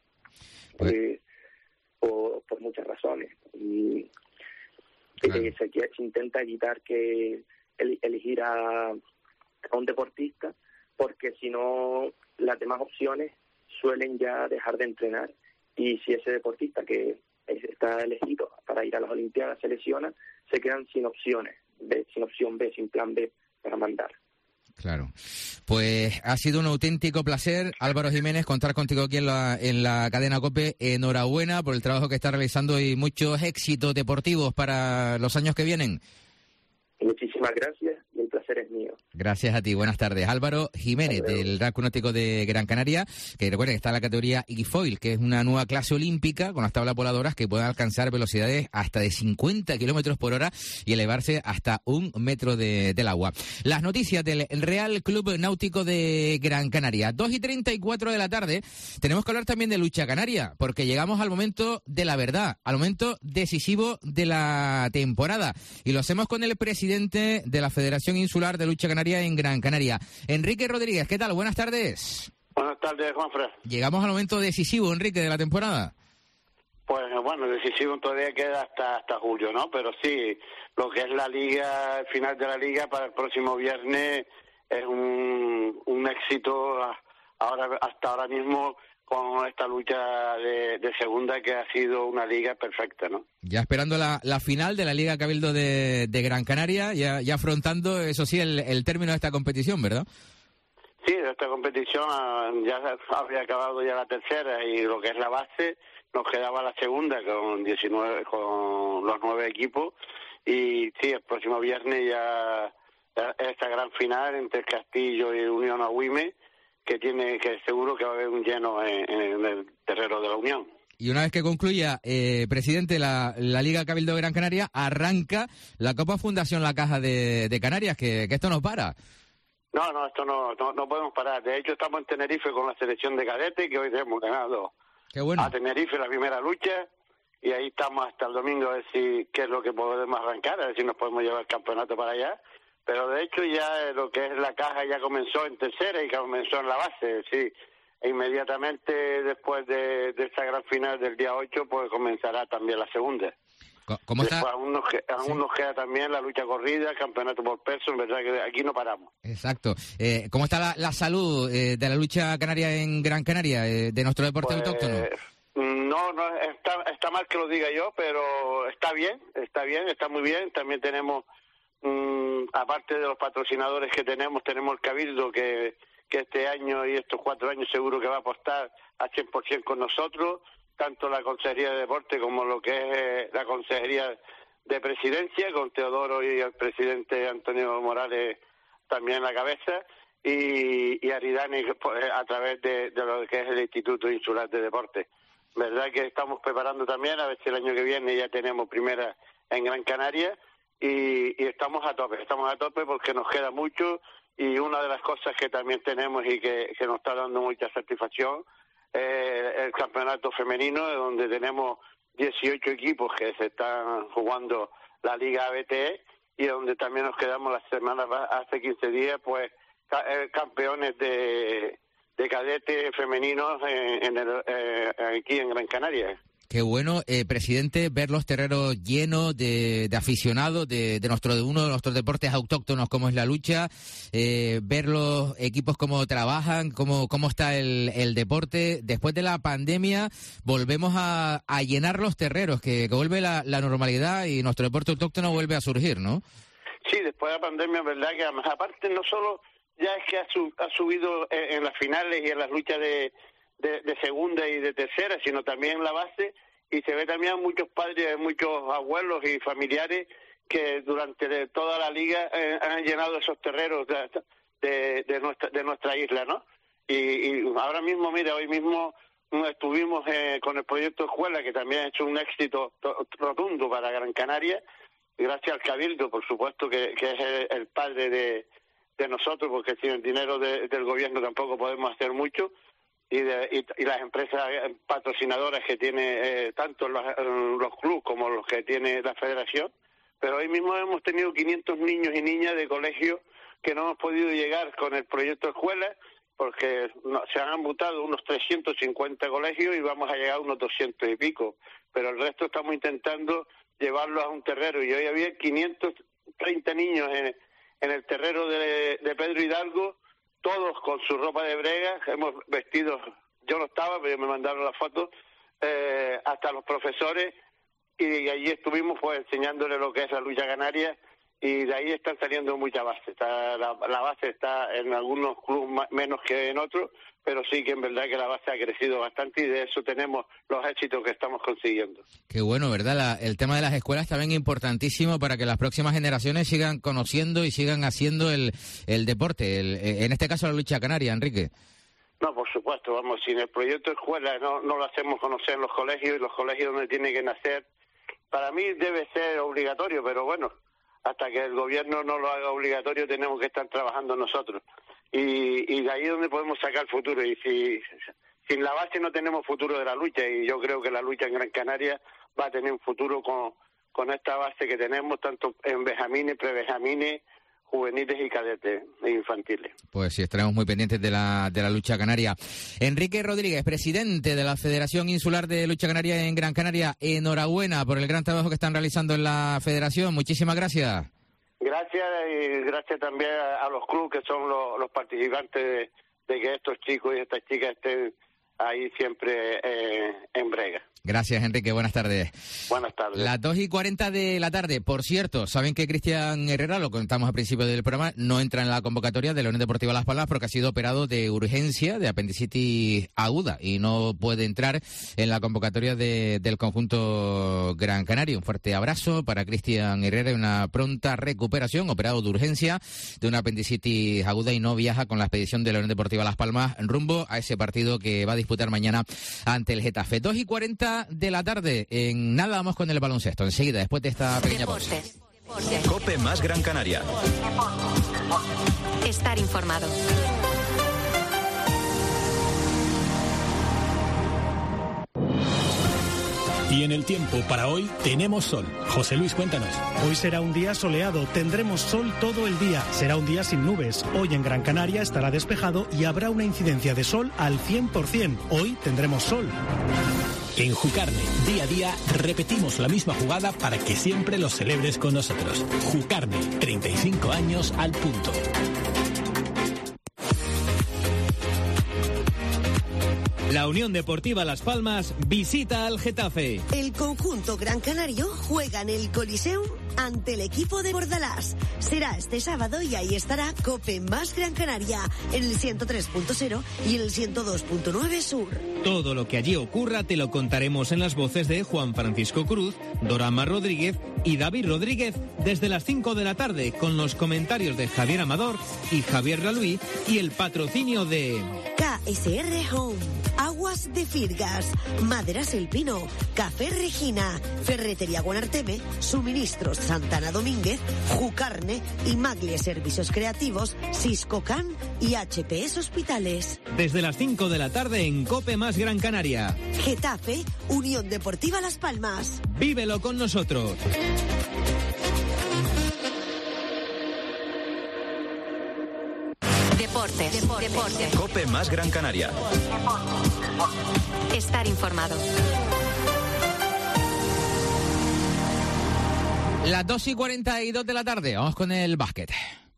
por muchas razones. Y se intenta evitar que elegir a un deportista, porque si no las demás opciones suelen ya dejar de entrenar. Y si ese deportista que está elegido para ir a las Olimpiadas se lesiona, se quedan sin opciones, sin opción B, sin plan B para mandar. Claro. Pues ha sido un auténtico placer, Álvaro Jiménez, contar contigo aquí en la cadena COPE. Enhorabuena por el trabajo que está realizando y muchos éxitos deportivos para los años que vienen. Muchísimas gracias y el placer es mío. Gracias a ti, buenas tardes. Álvaro Jiménez, del Real Club Náutico de Gran Canaria, que recuerden que está en la categoría e-foil, que es una nueva clase olímpica con las tablas voladoras que pueden alcanzar velocidades hasta de 50 kilómetros por hora y elevarse hasta 1 metro del agua. Las noticias del Real Club Náutico de Gran Canaria. 2:34 de la tarde. Tenemos que hablar también de lucha canaria, porque llegamos al momento de la verdad, al momento decisivo de la temporada. Y lo hacemos con el presidente de la Federación Insular de Lucha Canaria en Gran Canaria. Enrique Rodríguez, ¿qué tal? Buenas tardes. Buenas tardes, Juanfran. Llegamos al momento decisivo, Enrique, de la temporada. Pues bueno, decisivo todavía queda hasta julio, ¿no? Pero sí, lo que es la liga, el final de la liga para el próximo viernes es un éxito hasta ahora mismo, con esta lucha de segunda, que ha sido una liga perfecta, ¿no? Ya esperando la final de la Liga Cabildo de Gran Canaria, ya afrontando, eso sí, el término de esta competición, ¿verdad? Sí, de esta competición ya había acabado ya la tercera, y lo que es la base, nos quedaba la segunda con los 9 equipos, y sí, el próximo viernes ya esta gran final entre el Castillo y Unión Agüime, que seguro que va a haber un lleno en el terreno de la Unión. Y una vez que concluya, presidente, la Liga Cabildo de Gran Canaria, arranca la Copa Fundación La Caja de Canarias, que esto no para. No, esto no podemos parar. De hecho, estamos en Tenerife con la selección de cadete, que hoy hemos ganado. Qué bueno. A Tenerife la primera lucha, y ahí estamos hasta el domingo a ver qué es lo que podemos arrancar, a ver si nos podemos llevar el campeonato para allá. Pero de hecho ya lo que es la caja ya comenzó en tercera y comenzó en la base, sí. E inmediatamente después de esta gran final del día 8, pues comenzará también la segunda. ¿Cómo está? Después aún nos queda también la lucha corrida, campeonato por peso, en verdad que aquí no paramos. Exacto. ¿Cómo está la salud de la lucha canaria en Gran Canaria, de nuestro deporte autóctono? No, está mal que lo diga yo, pero está bien, está muy bien. También tenemos... aparte de los patrocinadores que tenemos el Cabildo, que este año y estos 4 años seguro que va a apostar al 100% con nosotros, tanto la Consejería de Deporte como lo que es la Consejería de Presidencia, con Teodoro y el presidente Antonio Morales también en la cabeza, y Aridani a través de lo que es el Instituto Insular de Deporte. Verdad que estamos preparando también, a ver si el año que viene ya tenemos primera en Gran Canaria, y estamos a tope porque nos queda mucho, y una de las cosas que también tenemos y que nos está dando mucha satisfacción es el campeonato femenino, donde tenemos 18 equipos que se están jugando la Liga ABTE, y donde también nos quedamos las semanas, hace 15 días, pues campeones de cadete femeninos aquí en Gran Canaria. Qué bueno, presidente, ver los terreros llenos de aficionados de uno de nuestros deportes autóctonos como es la lucha, ver los equipos cómo trabajan, cómo está el deporte. Después de la pandemia volvemos a llenar los terreros, que vuelve la normalidad y nuestro deporte autóctono vuelve a surgir, ¿no? Sí, después de la pandemia, verdad que aparte no solo ya es que ha subido en las finales y en las luchas de segunda y de tercera, sino también la base, y se ve también muchos padres, muchos abuelos y familiares que durante toda la liga han llenado esos terreros de nuestra isla, ¿no? Y ahora mismo, mira, hoy mismo estuvimos con el proyecto Escuela, que también ha hecho un éxito rotundo para Gran Canaria, gracias al Cabildo, por supuesto, que es el padre de nosotros, porque sin el dinero del gobierno tampoco podemos hacer mucho, y las empresas patrocinadoras que tiene tanto los clubes como los que tiene la federación. Pero hoy mismo hemos tenido 500 niños y niñas de colegio que no hemos podido llegar con el proyecto Escuela, porque se han amputado unos 350 colegios y vamos a llegar a unos 200 y pico, pero el resto estamos intentando llevarlos a un terrero, y hoy había 530 niños en el terrero de Pedro Hidalgo, todos con su ropa de brega, hemos vestido, yo no estaba, pero me mandaron las fotos, hasta los profesores, y allí estuvimos pues enseñándoles lo que es la lucha canaria, y de ahí están saliendo muchas bases. La base está en algunos clubes menos que en otros, pero sí que en verdad que la base ha crecido bastante y de eso tenemos los éxitos que estamos consiguiendo. Qué bueno, ¿verdad? El tema de las escuelas también es importantísimo para que las próximas generaciones sigan conociendo y sigan haciendo el deporte, en este caso la lucha canaria, Enrique. No, por supuesto, vamos, sin el proyecto de escuela no lo hacemos conocer en los colegios, y los colegios donde tiene que nacer. Para mí debe ser obligatorio, pero bueno, hasta que el gobierno no lo haga obligatorio tenemos que estar trabajando nosotros. Y de ahí es donde podemos sacar futuro. Y sin la base no tenemos futuro de la lucha, y yo creo que la lucha en Gran Canaria va a tener un futuro con esta base que tenemos, tanto en benjamines, prebenjamines, juveniles y cadetes e infantiles. Pues sí, estaremos muy pendientes de la lucha canaria. Enrique Rodríguez, presidente de la Federación Insular de Lucha Canaria en Gran Canaria, enhorabuena por el gran trabajo que están realizando en la federación. Muchísimas gracias. Gracias, y gracias también a los clubes que son los participantes de que estos chicos y estas chicas estén ahí siempre en brega. Gracias, Enrique. Buenas tardes. Buenas tardes. Las 2:40 de la tarde. Por cierto, saben que Cristian Herrera, lo contamos al principio del programa, no entra en la convocatoria de la Unión Deportiva Las Palmas porque ha sido operado de urgencia, de apendicitis aguda, y no puede entrar en la convocatoria del conjunto Gran Canario. Un fuerte abrazo para Cristian Herrera y una pronta recuperación, operado de urgencia de una apendicitis aguda, y no viaja con la expedición de la Unión Deportiva Las Palmas rumbo a ese partido que va a disputar mañana ante el Getafe. 2:40 de la tarde. En nada vamos con el baloncesto. Enseguida, después de esta pequeña pausa. COPE más Gran Canaria. Estar informado. Y en el tiempo para hoy tenemos sol. José Luis, cuéntanos. Hoy será un día soleado, tendremos sol todo el día. Será un día sin nubes. Hoy en Gran Canaria estará despejado y habrá una incidencia de sol al 100%. Hoy tendremos sol. En Jucarne, día a día, repetimos la misma jugada para que siempre lo celebres con nosotros. Jucarne, 35 años al punto. La Unión Deportiva Las Palmas visita al Getafe. El conjunto gran canario juega en el Coliseum ante el equipo de Bordalás. Será este sábado y ahí estará COPE más Gran Canaria en el 103.0 y en el 102.9 Sur. Todo lo que allí ocurra te lo contaremos en las voces de Juan Francisco Cruz, Dorama Rodríguez y David Rodríguez desde las 5 de la tarde, con los comentarios de Javier Amador y Javier Raluí y el patrocinio de KSR Home, Aguas de Firgas, Maderas El Pino, Café Regina, Ferretería Guanarteme, Suministros Santana Domínguez, Jucarne y Maglie Servicios Creativos, Siscocan y HPS Hospitales. Desde las 5 de la tarde en COPE más Gran Canaria. Getafe, Unión Deportiva Las Palmas. Vívelo con nosotros. Deporte. COPE más Gran Canaria. Estar informado. Las 2:42 de la tarde. Vamos con el básquet.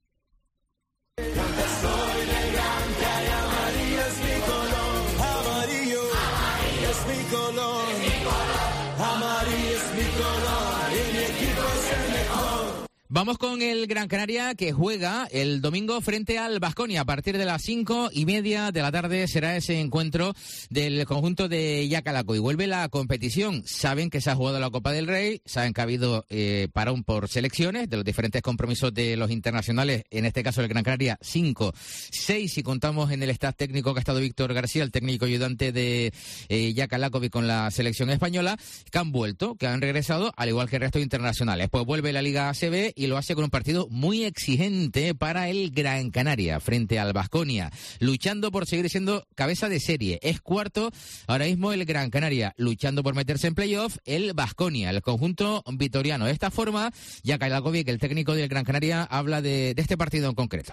Vamos con el Gran Canaria, que juega el domingo frente al Baskonia. A partir de las 5:30 de la tarde será ese encuentro del conjunto de Yacalaco. Y vuelve la competición. Saben que se ha jugado la Copa del Rey, saben que ha habido parón por selecciones de los diferentes compromisos de los internacionales. En este caso el Gran Canaria 5, 6 si contamos en el staff técnico que ha estado Víctor García, el técnico ayudante de Yacalaco con la selección española, que han vuelto, que han regresado, al igual que el resto de internacionales. Pues vuelve la Liga ACB y lo hace con un partido muy exigente para el Gran Canaria frente al Baskonia, luchando por seguir siendo cabeza de serie. Es cuarto ahora mismo el Gran Canaria, luchando por meterse en playoff el Baskonia, el conjunto vitoriano. De esta forma, Jaka Lakovic, el técnico del Gran Canaria, habla de este partido en concreto.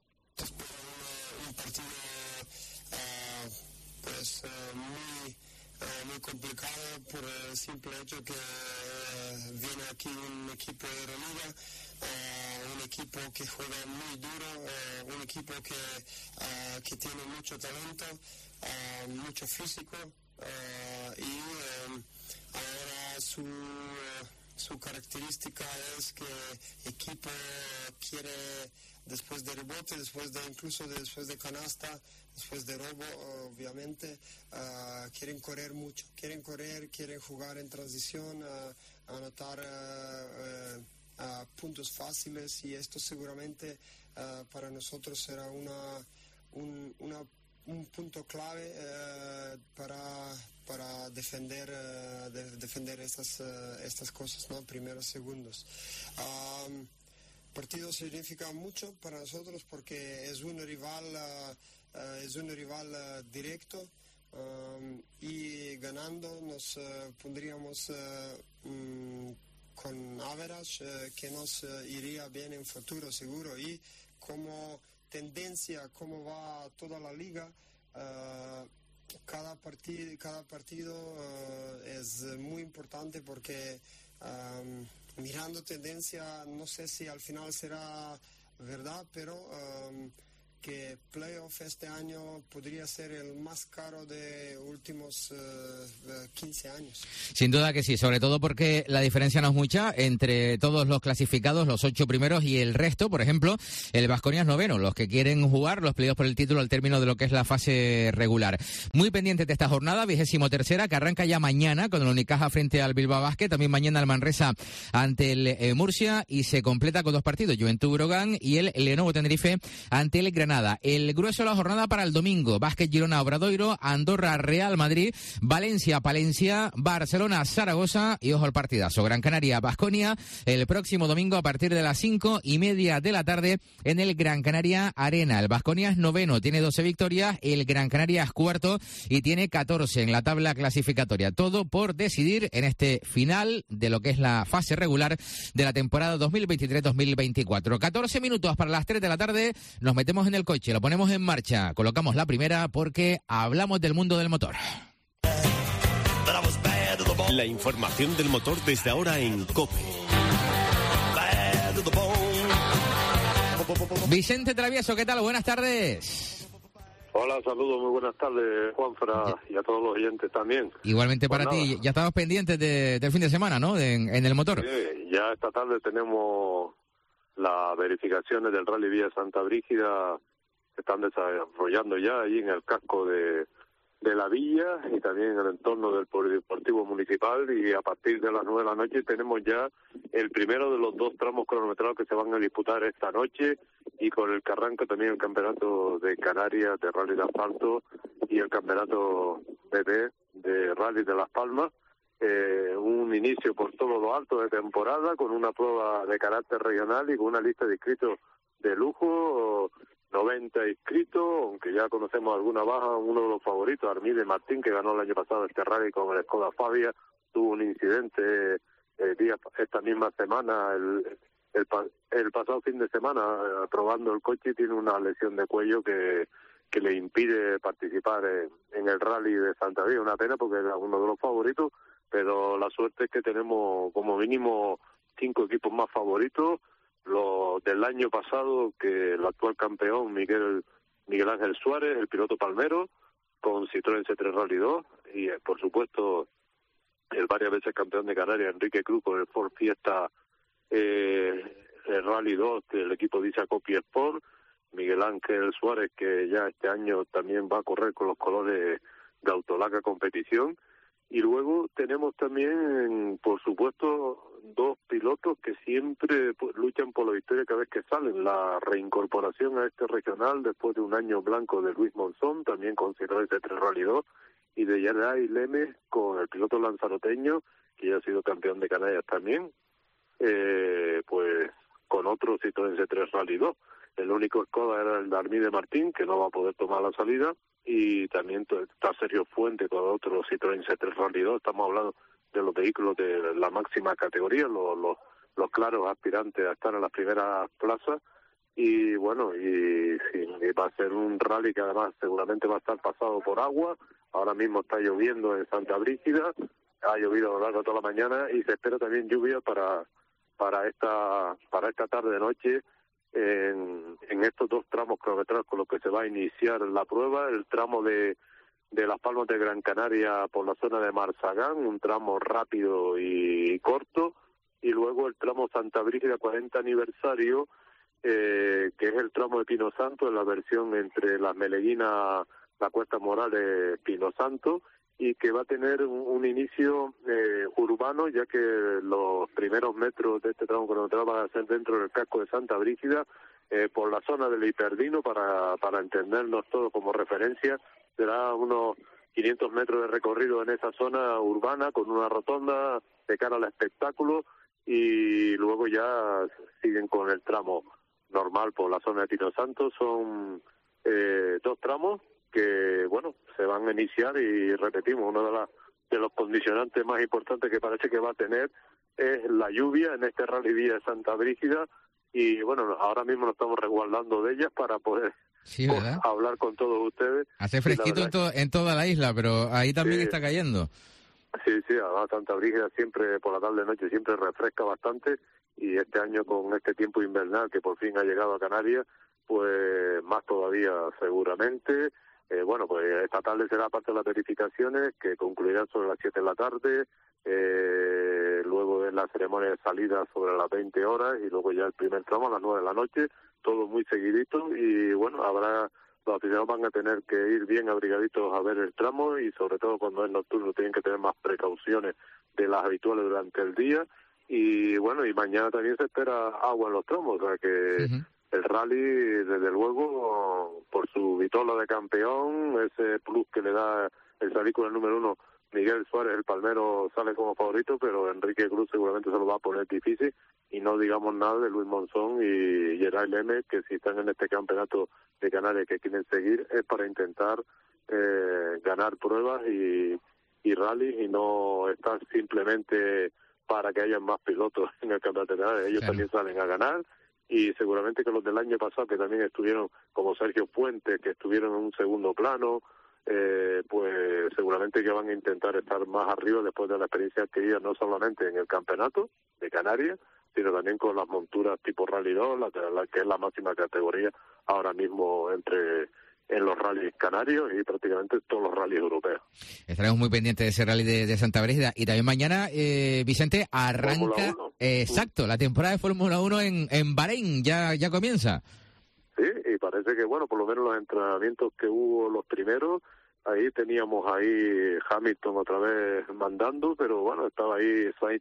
Muy complicado por el simple hecho que viene aquí un equipo de Euroliga, un equipo que juega muy duro, un equipo que tiene mucho talento, mucho físico, y ahora su característica es que el equipo quiere, después de rebote, después de canasta, después de robo, obviamente, quieren correr mucho, quieren jugar en transición, anotar puntos fáciles, y esto seguramente para nosotros será un punto clave para defender estas cosas, ¿no? Primeros segundos. Partido significa mucho para nosotros porque es un rival directo, y ganando nos pondríamos con average, que nos iría bien en futuro seguro, y como tendencia, cómo va toda la liga, cada partido es muy importante porque mirando tendencia, no sé si al final será verdad, pero que playoff este año podría ser el más caro de últimos 15 años. Sin duda que sí, sobre todo porque la diferencia no es mucha entre todos los clasificados, los 8 primeros y el resto. Por ejemplo, el Baskonia es noveno, los que quieren jugar los playoffs por el título al término de lo que es la fase regular. Muy pendiente de esta jornada, 23ª, que arranca ya mañana con el Unicaja frente al Bilbao Basket, también mañana el Manresa ante el Murcia, y se completa con 2 partidos, Juventud Breogán y el Lenovo Tenerife ante el Granada. El grueso de la jornada para el domingo: Básquet Girona Obradoiro, Andorra Real Madrid, Valencia Palencia, Barcelona Zaragoza, y ojo al partidazo, Gran Canaria Baskonia, el próximo domingo a partir de las 5:30 de la tarde en el Gran Canaria Arena. El Baskonia es noveno, tiene 12 victorias, el Gran Canaria es cuarto y tiene 14 en la tabla clasificatoria. Todo por decidir en este final de lo que es la fase regular de la temporada 2023-2024. 14 minutos para las 3 de la tarde, nos metemos en el coche, lo ponemos en marcha, colocamos la primera porque hablamos del mundo del motor. La información del motor desde ahora en COPE. Vicente Travieso, ¿qué tal? Buenas tardes. Hola, saludos, muy buenas tardes, Juanfra, y a todos los oyentes también. Igualmente para ti, ya estamos pendientes del fin de semana, ¿no? En el motor. Sí, ya esta tarde tenemos las verificaciones del Rally Villa Santa Brígida, que están desarrollando ya ahí en el casco de la villa y también en el entorno del Polideportivo Municipal, y a partir de las 9 de la noche tenemos ya el primero de los 2 tramos cronometrados que se van a disputar esta noche, y con el que arranca también el campeonato de Canarias de Rally de Asfalto y el campeonato BB de Rally de Las Palmas. Un inicio por todo lo alto de temporada, con una prueba de carácter regional y con una lista de inscritos de lujo, 90 inscritos, aunque ya conocemos alguna baja. Uno de los favoritos, Armide Martín, que ganó el año pasado este rally con el Skoda Fabia, tuvo un incidente esta misma semana, el pasado fin de semana, probando el coche, y tiene una lesión de cuello que le impide participar en el rally de Santa Vía. Una pena porque era uno de los favoritos, pero la suerte es que tenemos como mínimo 5 equipos más favoritos. Los del año pasado, que el actual campeón Miguel Ángel Suárez, el piloto palmero, con Citroën C3 Rally 2, y por supuesto el varias veces campeón de Canarias Enrique Cruz con el Ford Fiesta el Rally 2 del equipo Disa Copy Sport, Miguel Ángel Suárez, que ya este año también va a correr con los colores de Autolaca Competición. Y luego tenemos también, por supuesto, 2 pilotos que siempre luchan por la victoria cada vez que salen. La reincorporación a este regional después de un año blanco de Luis Monzón, también con Citroën C3 Rally 2, y de Yaray Lemes con el piloto lanzaroteño, que ya ha sido campeón de Canarias también, pues con otro Citroën C3 Rally 2. El único Skoda era el de Armide Martín, que no va a poder tomar la salida, y también está Sergio Fuente con otro Citroën C3 Rally 2. Estamos hablando de los vehículos de la máxima categoría, los claros aspirantes a estar en las primeras plazas. Y bueno, y va a ser un rally que además seguramente va a estar pasado por agua. Ahora mismo está lloviendo en Santa Brígida, ha llovido a lo largo de toda la mañana, y se espera también lluvia para esta tarde-noche en estos 2 tramos cronometrados con los que se va a iniciar la prueba. El tramo de Las Palmas de Gran Canaria por la zona de Marzagán, un tramo rápido y corto, y luego el tramo Santa Brígida 40 aniversario, que es el tramo de Pino Santo, en la versión entre Las Meleguinas, la Cuesta Morales, Pino Santo, y que va a tener un inicio urbano, ya que los primeros metros de este tramo cronometrado van a ser dentro del casco de Santa Brígida, por la zona del Hiperdino, para entendernos todo como referencia. Será unos 500 metros de recorrido en esa zona urbana, con una rotonda de cara al espectáculo, y luego ya siguen con el tramo normal por la zona de Pino Santo. Son 2 tramos que, bueno, se van a iniciar, y repetimos, uno de los condicionantes más importantes que parece que va a tener es la lluvia en este Rally Día de Santa Brígida, y bueno, ahora mismo nos estamos resguardando de ellas para poder hablar con todos ustedes. Hace fresquito en toda la isla, pero ahí también está cayendo. Sí, además Santa Brígida siempre, por la tarde-noche, siempre refresca bastante, y este año con este tiempo invernal que por fin ha llegado a Canarias, pues más todavía seguramente. Bueno, pues esta tarde será parte de las verificaciones, que concluirán sobre las 7 de la tarde, luego de la ceremonia de salida sobre las 20 horas, y luego ya el primer tramo a las 9 de la noche, todo muy seguidito, y bueno, los aficionados van a tener que ir bien abrigaditos a ver el tramo, y sobre todo cuando es nocturno tienen que tener más precauciones de las habituales durante el día, y bueno, y mañana también se espera agua en los tramos, o sea que el rally, desde luego, por su vitola de campeón, ese plus que le da el salir con el número 1, Miguel Suárez, el palmero, sale como favorito, pero Enrique Cruz seguramente se lo va a poner difícil, y no digamos nada de Luis Monzón y Geray Leme, que si están en este campeonato de Canarias que quieren seguir, es para intentar ganar pruebas y rally, y no estar simplemente para que haya más pilotos en el campeonato de Canarias. Ellos también salen a ganar, y seguramente que los del año pasado, que también estuvieron, como Sergio Puente, que estuvieron en un segundo plano, pues seguramente que van a intentar estar más arriba después de la experiencia adquirida, no solamente en el campeonato de Canarias, sino también con las monturas tipo Rally 2, la que es la máxima categoría ahora mismo en los rallies canarios y prácticamente todos los rallies europeos. Estaremos muy pendientes de ese rally de Santa Brígida. Y también mañana, Vicente, arranca la temporada de Fórmula 1 en Bahrein, ya comienza. Sí, y parece que, bueno, por lo menos los entrenamientos que hubo los primeros, ahí teníamos Hamilton otra vez mandando, pero bueno, estaba ahí Sainz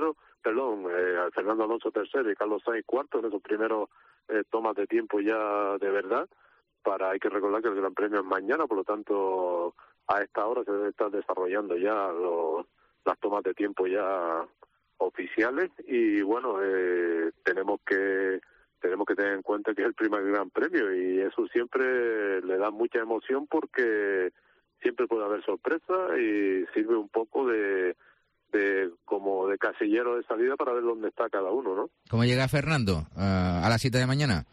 Fernando Alonso tercero y Carlos Sainz cuarto en esos primeros tomas de tiempo ya de verdad. Hay que recordar que el Gran Premio es mañana, por lo tanto a esta hora se debe estar desarrollando ya las tomas de tiempo ya oficiales, y bueno, tenemos que tener en cuenta que es el primer Gran Premio, y eso siempre le da mucha emoción porque siempre puede haber sorpresa y sirve un poco de como de casillero de salida para ver dónde está cada uno, ¿no? ¿Cómo llega Fernando a las 7 de mañana?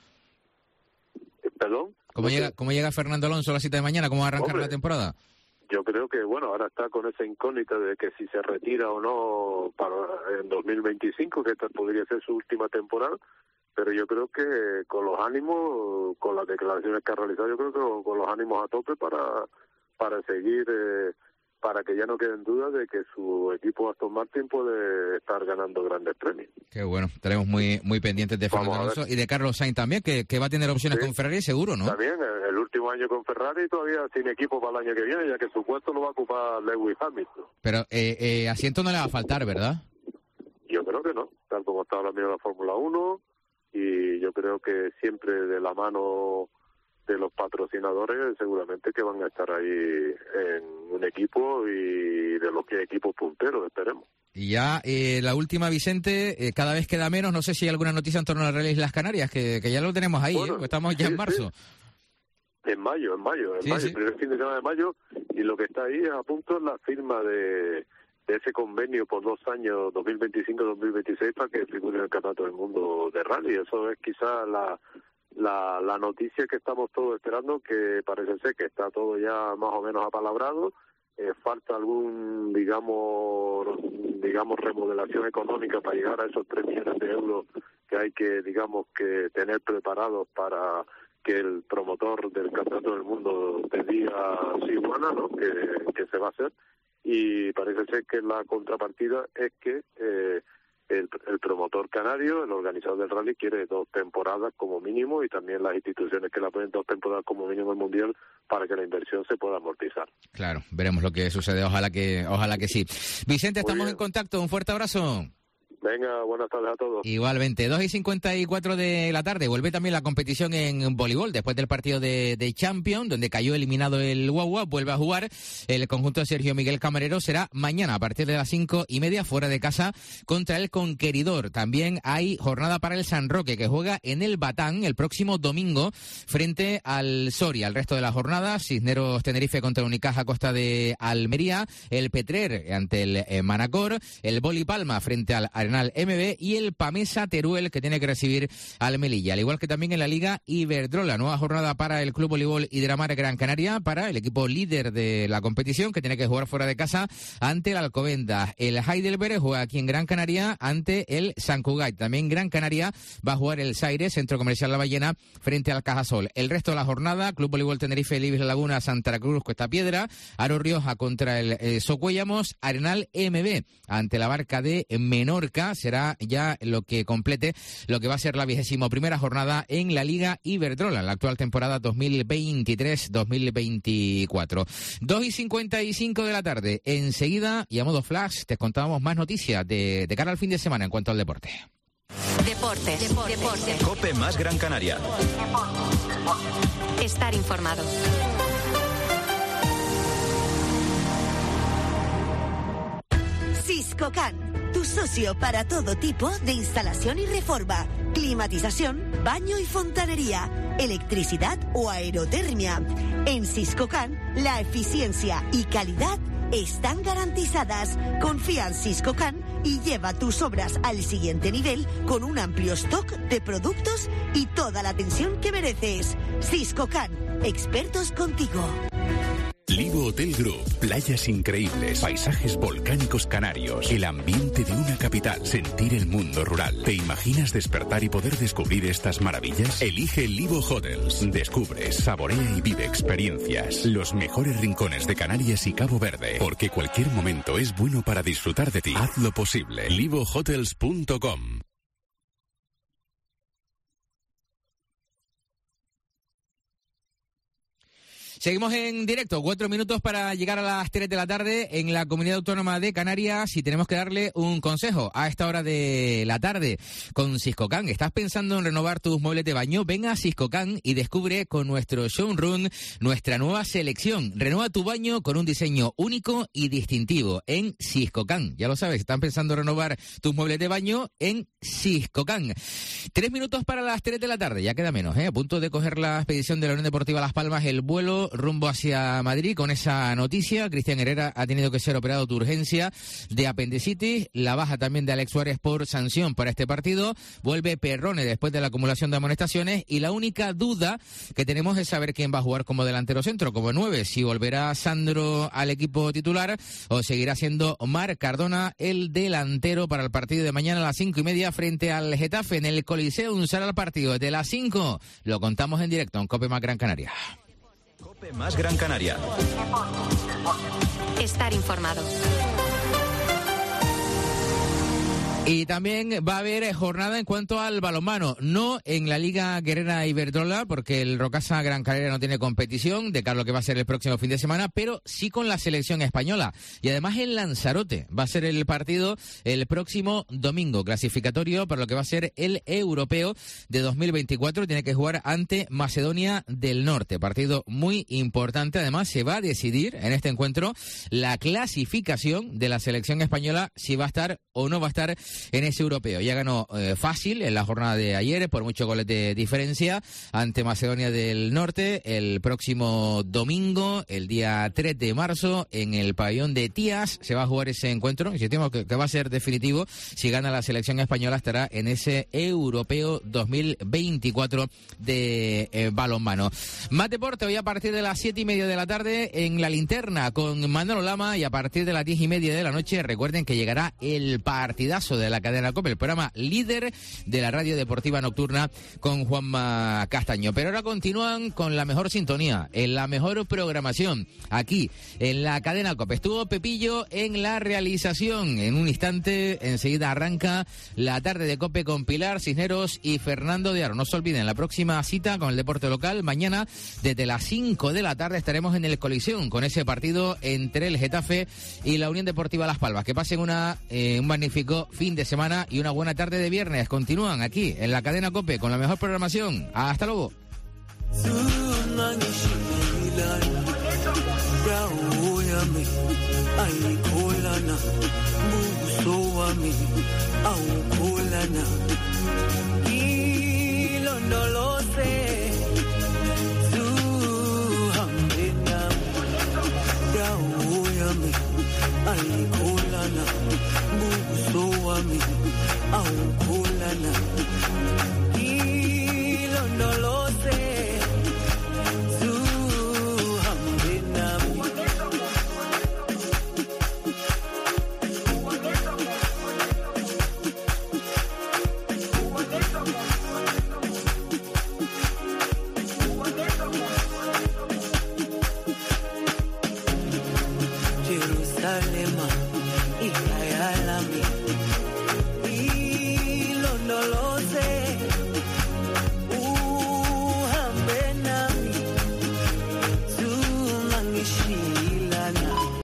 ¿Perdón? ¿Cómo llega Fernando Alonso a las 7 de mañana? ¿Cómo va a arrancar la temporada? Yo creo que, bueno, ahora está con esa incógnita de que si se retira o no en 2025, que esta podría ser su última temporada, pero yo creo que con los ánimos, con las declaraciones que ha realizado, yo creo que con los ánimos a tope para seguir, para que ya no queden dudas de que su equipo Aston Martin puede estar ganando grandes premios. Qué bueno, estaremos muy pendientes de Fernando Alonso y de Carlos Sainz también, que va a tener opciones con Ferrari seguro, ¿no? También, el último año con Ferrari todavía sin equipo para el año que viene, ya que su puesto lo va a ocupar Lewis Hamilton. Pero asiento no le va a faltar, ¿verdad? Yo creo que no, tal como está ahora mismo la Fórmula 1, y yo creo que siempre de la mano de los patrocinadores seguramente que van a estar ahí en un equipo, y de los que equipos punteros, esperemos. Y ya la última, Vicente, cada vez queda menos, no sé si hay alguna noticia en torno a las Rally Islas Canarias, que ya lo tenemos ahí, bueno, estamos ya en marzo. Sí. En mayo, el primer fin de semana de mayo, y lo que está ahí a punto es la firma de ese convenio por 2 años, 2025-2026, para que figure en el Campeonato del Mundo de Rally. Eso es quizás la noticia que estamos todos esperando, que parece ser que está todo ya más o menos apalabrado. Falta algún, digamos, remodelación económica para llegar a esos 3 millones de euros que hay que, digamos, que tener preparados para que el promotor del Campeonato del Mundo te diga sí, bueno, ¿no? que se va a hacer. Y parece ser que la contrapartida es que el promotor canario, el organizador del rally, quiere 2 temporadas como mínimo, y también las instituciones que la ponen 2 temporadas como mínimo el Mundial, para que la inversión se pueda amortizar. Claro, veremos lo que sucede, ojalá que sí. Vicente, estamos en contacto, un fuerte abrazo. Venga, buenas tardes a todos. Igualmente, 2:54 de la tarde. Vuelve también la competición en voleibol después del partido de Champions, donde cayó eliminado el Guagua. Vuelve a jugar el conjunto de Sergio Miguel Camarero. Será mañana a partir de las 5:30 fuera de casa contra el Conqueridor. También hay jornada para el San Roque, que juega en el Batán el próximo domingo frente al Soria. El resto de la jornada: Cisneros Tenerife contra Unicaja Costa de Almería, el Petrer ante el Manacor, el Boli Palma frente al Arenal MB y el Pamesa Teruel, que tiene que recibir al Melilla. Al igual que también en la Liga Iberdrola, nueva jornada para el Club Voleibol Hidramar Gran Canaria, para el equipo líder de la competición, que tiene que jugar fuera de casa ante el Alcobendas. El Heidelberg juega aquí en Gran Canaria ante el San Cugat. También Gran Canaria va a jugar el Saire, Centro Comercial La Ballena, frente al Cajasol. El resto de la jornada: Club Voleibol Tenerife, Libres La Laguna, Santa Cruz, Cuesta Piedra, Aro Rioja contra el Socuéllamos, Arenal MB ante la Barca de Menorca. Será ya lo que complete lo que va a ser la 21ª jornada en la Liga Iberdrola, en la actual temporada 2023-2024. 2:55 de la tarde. Enseguida, y a modo flash, te contábamos más noticias de cara al fin de semana en cuanto al deporte. Deportes. COPE más Gran Canaria. Estar informado. Siscocan, tu socio para todo tipo de instalación y reforma, climatización, baño y fontanería, electricidad o aerotermia. En Siscocan, la eficiencia y calidad están garantizadas. Confía en Siscocan y lleva tus obras al siguiente nivel con un amplio stock de productos y toda la atención que mereces. Siscocan, expertos contigo. Livo Hotel Group, playas increíbles, paisajes volcánicos canarios, el ambiente de una capital, sentir el mundo rural. ¿Te imaginas despertar y poder descubrir estas maravillas? Elige Livo Hotels. Descubre, saborea y vive experiencias. Los mejores rincones de Canarias y Cabo Verde, porque cualquier momento es bueno para disfrutar de ti. Haz lo posible. livohotels.com. Seguimos en directo, 4 minutos para llegar a las 3 de la tarde en la Comunidad Autónoma de Canarias, y tenemos que darle un consejo a esta hora de la tarde con Siscocan. ¿Estás pensando en renovar tus muebles de baño? Ven a Siscocan y descubre con nuestro showroom nuestra nueva selección. Renueva tu baño con un diseño único y distintivo en Siscocan. Ya lo sabes, están pensando en renovar tus muebles de baño en Siscocan. 3 minutos para las 3 de la tarde, ya queda menos, a punto de coger la expedición de la Unión Deportiva Las Palmas, el vuelo rumbo hacia Madrid con esa noticia. Cristian Herrera ha tenido que ser operado de urgencia de apendicitis. La baja también de Alex Suárez por sanción para este partido. Vuelve Perrone después de la acumulación de amonestaciones, y la única duda que tenemos es saber quién va a jugar como delantero centro, como 9, si volverá Sandro al equipo titular o seguirá siendo Marc Cardona el delantero para el partido de mañana a las 5:30 frente al Getafe en el Coliseum. Será el partido de las 5. Lo contamos en directo en COPE más Gran Canaria. COPE más Gran Canaria. Estar informado. Y también va a haber jornada en cuanto al balonmano, no en la Liga Guerrera Iberdrola, porque el Rocasa Gran Canaria no tiene competición de cara a lo que va a ser el próximo fin de semana, pero sí con la selección española. Y además en Lanzarote va a ser el partido el próximo domingo, clasificatorio para lo que va a ser el europeo de 2024. Tiene que jugar ante Macedonia del Norte, partido muy importante. Además se va a decidir en este encuentro la clasificación de la selección española, si va a estar o no va a estar en ese europeo. Ya ganó fácil en la jornada de ayer por muchos goles de diferencia ante Macedonia del Norte. El próximo domingo, el día 3 de marzo, en el pabellón de Tías se va a jugar ese encuentro. Insistimos que va a ser definitivo. Si gana la selección española, estará en ese europeo 2024 de balonmano. Más deporte hoy a partir de las 7:30 de la tarde en La Linterna con Manolo Lama, y a partir de las 10:30 de la noche recuerden que llegará el partidazo de de la cadena COPE, el programa líder de la radio deportiva nocturna con Juanma Castaño. Pero ahora continúan con la mejor sintonía, en la mejor programación, aquí en la cadena COPE. Estuvo Pepillo en la realización. En un instante, enseguida arranca la tarde de COPE con Pilar Cisneros y Fernando de Aro. No se olviden, la próxima cita con el deporte local, mañana desde las 5 de la tarde estaremos en el Coliseum con ese partido entre el Getafe y la Unión Deportiva Las Palmas. Que pasen un magnífico fin de semana y una buena tarde de viernes. Continúan aquí en la cadena COPE con la mejor programación. Hasta luego. No lo sé, su hambrena, yauyame, alikulana, busoami, aukulana, y no lo sé, su hambrena. Jerusalem.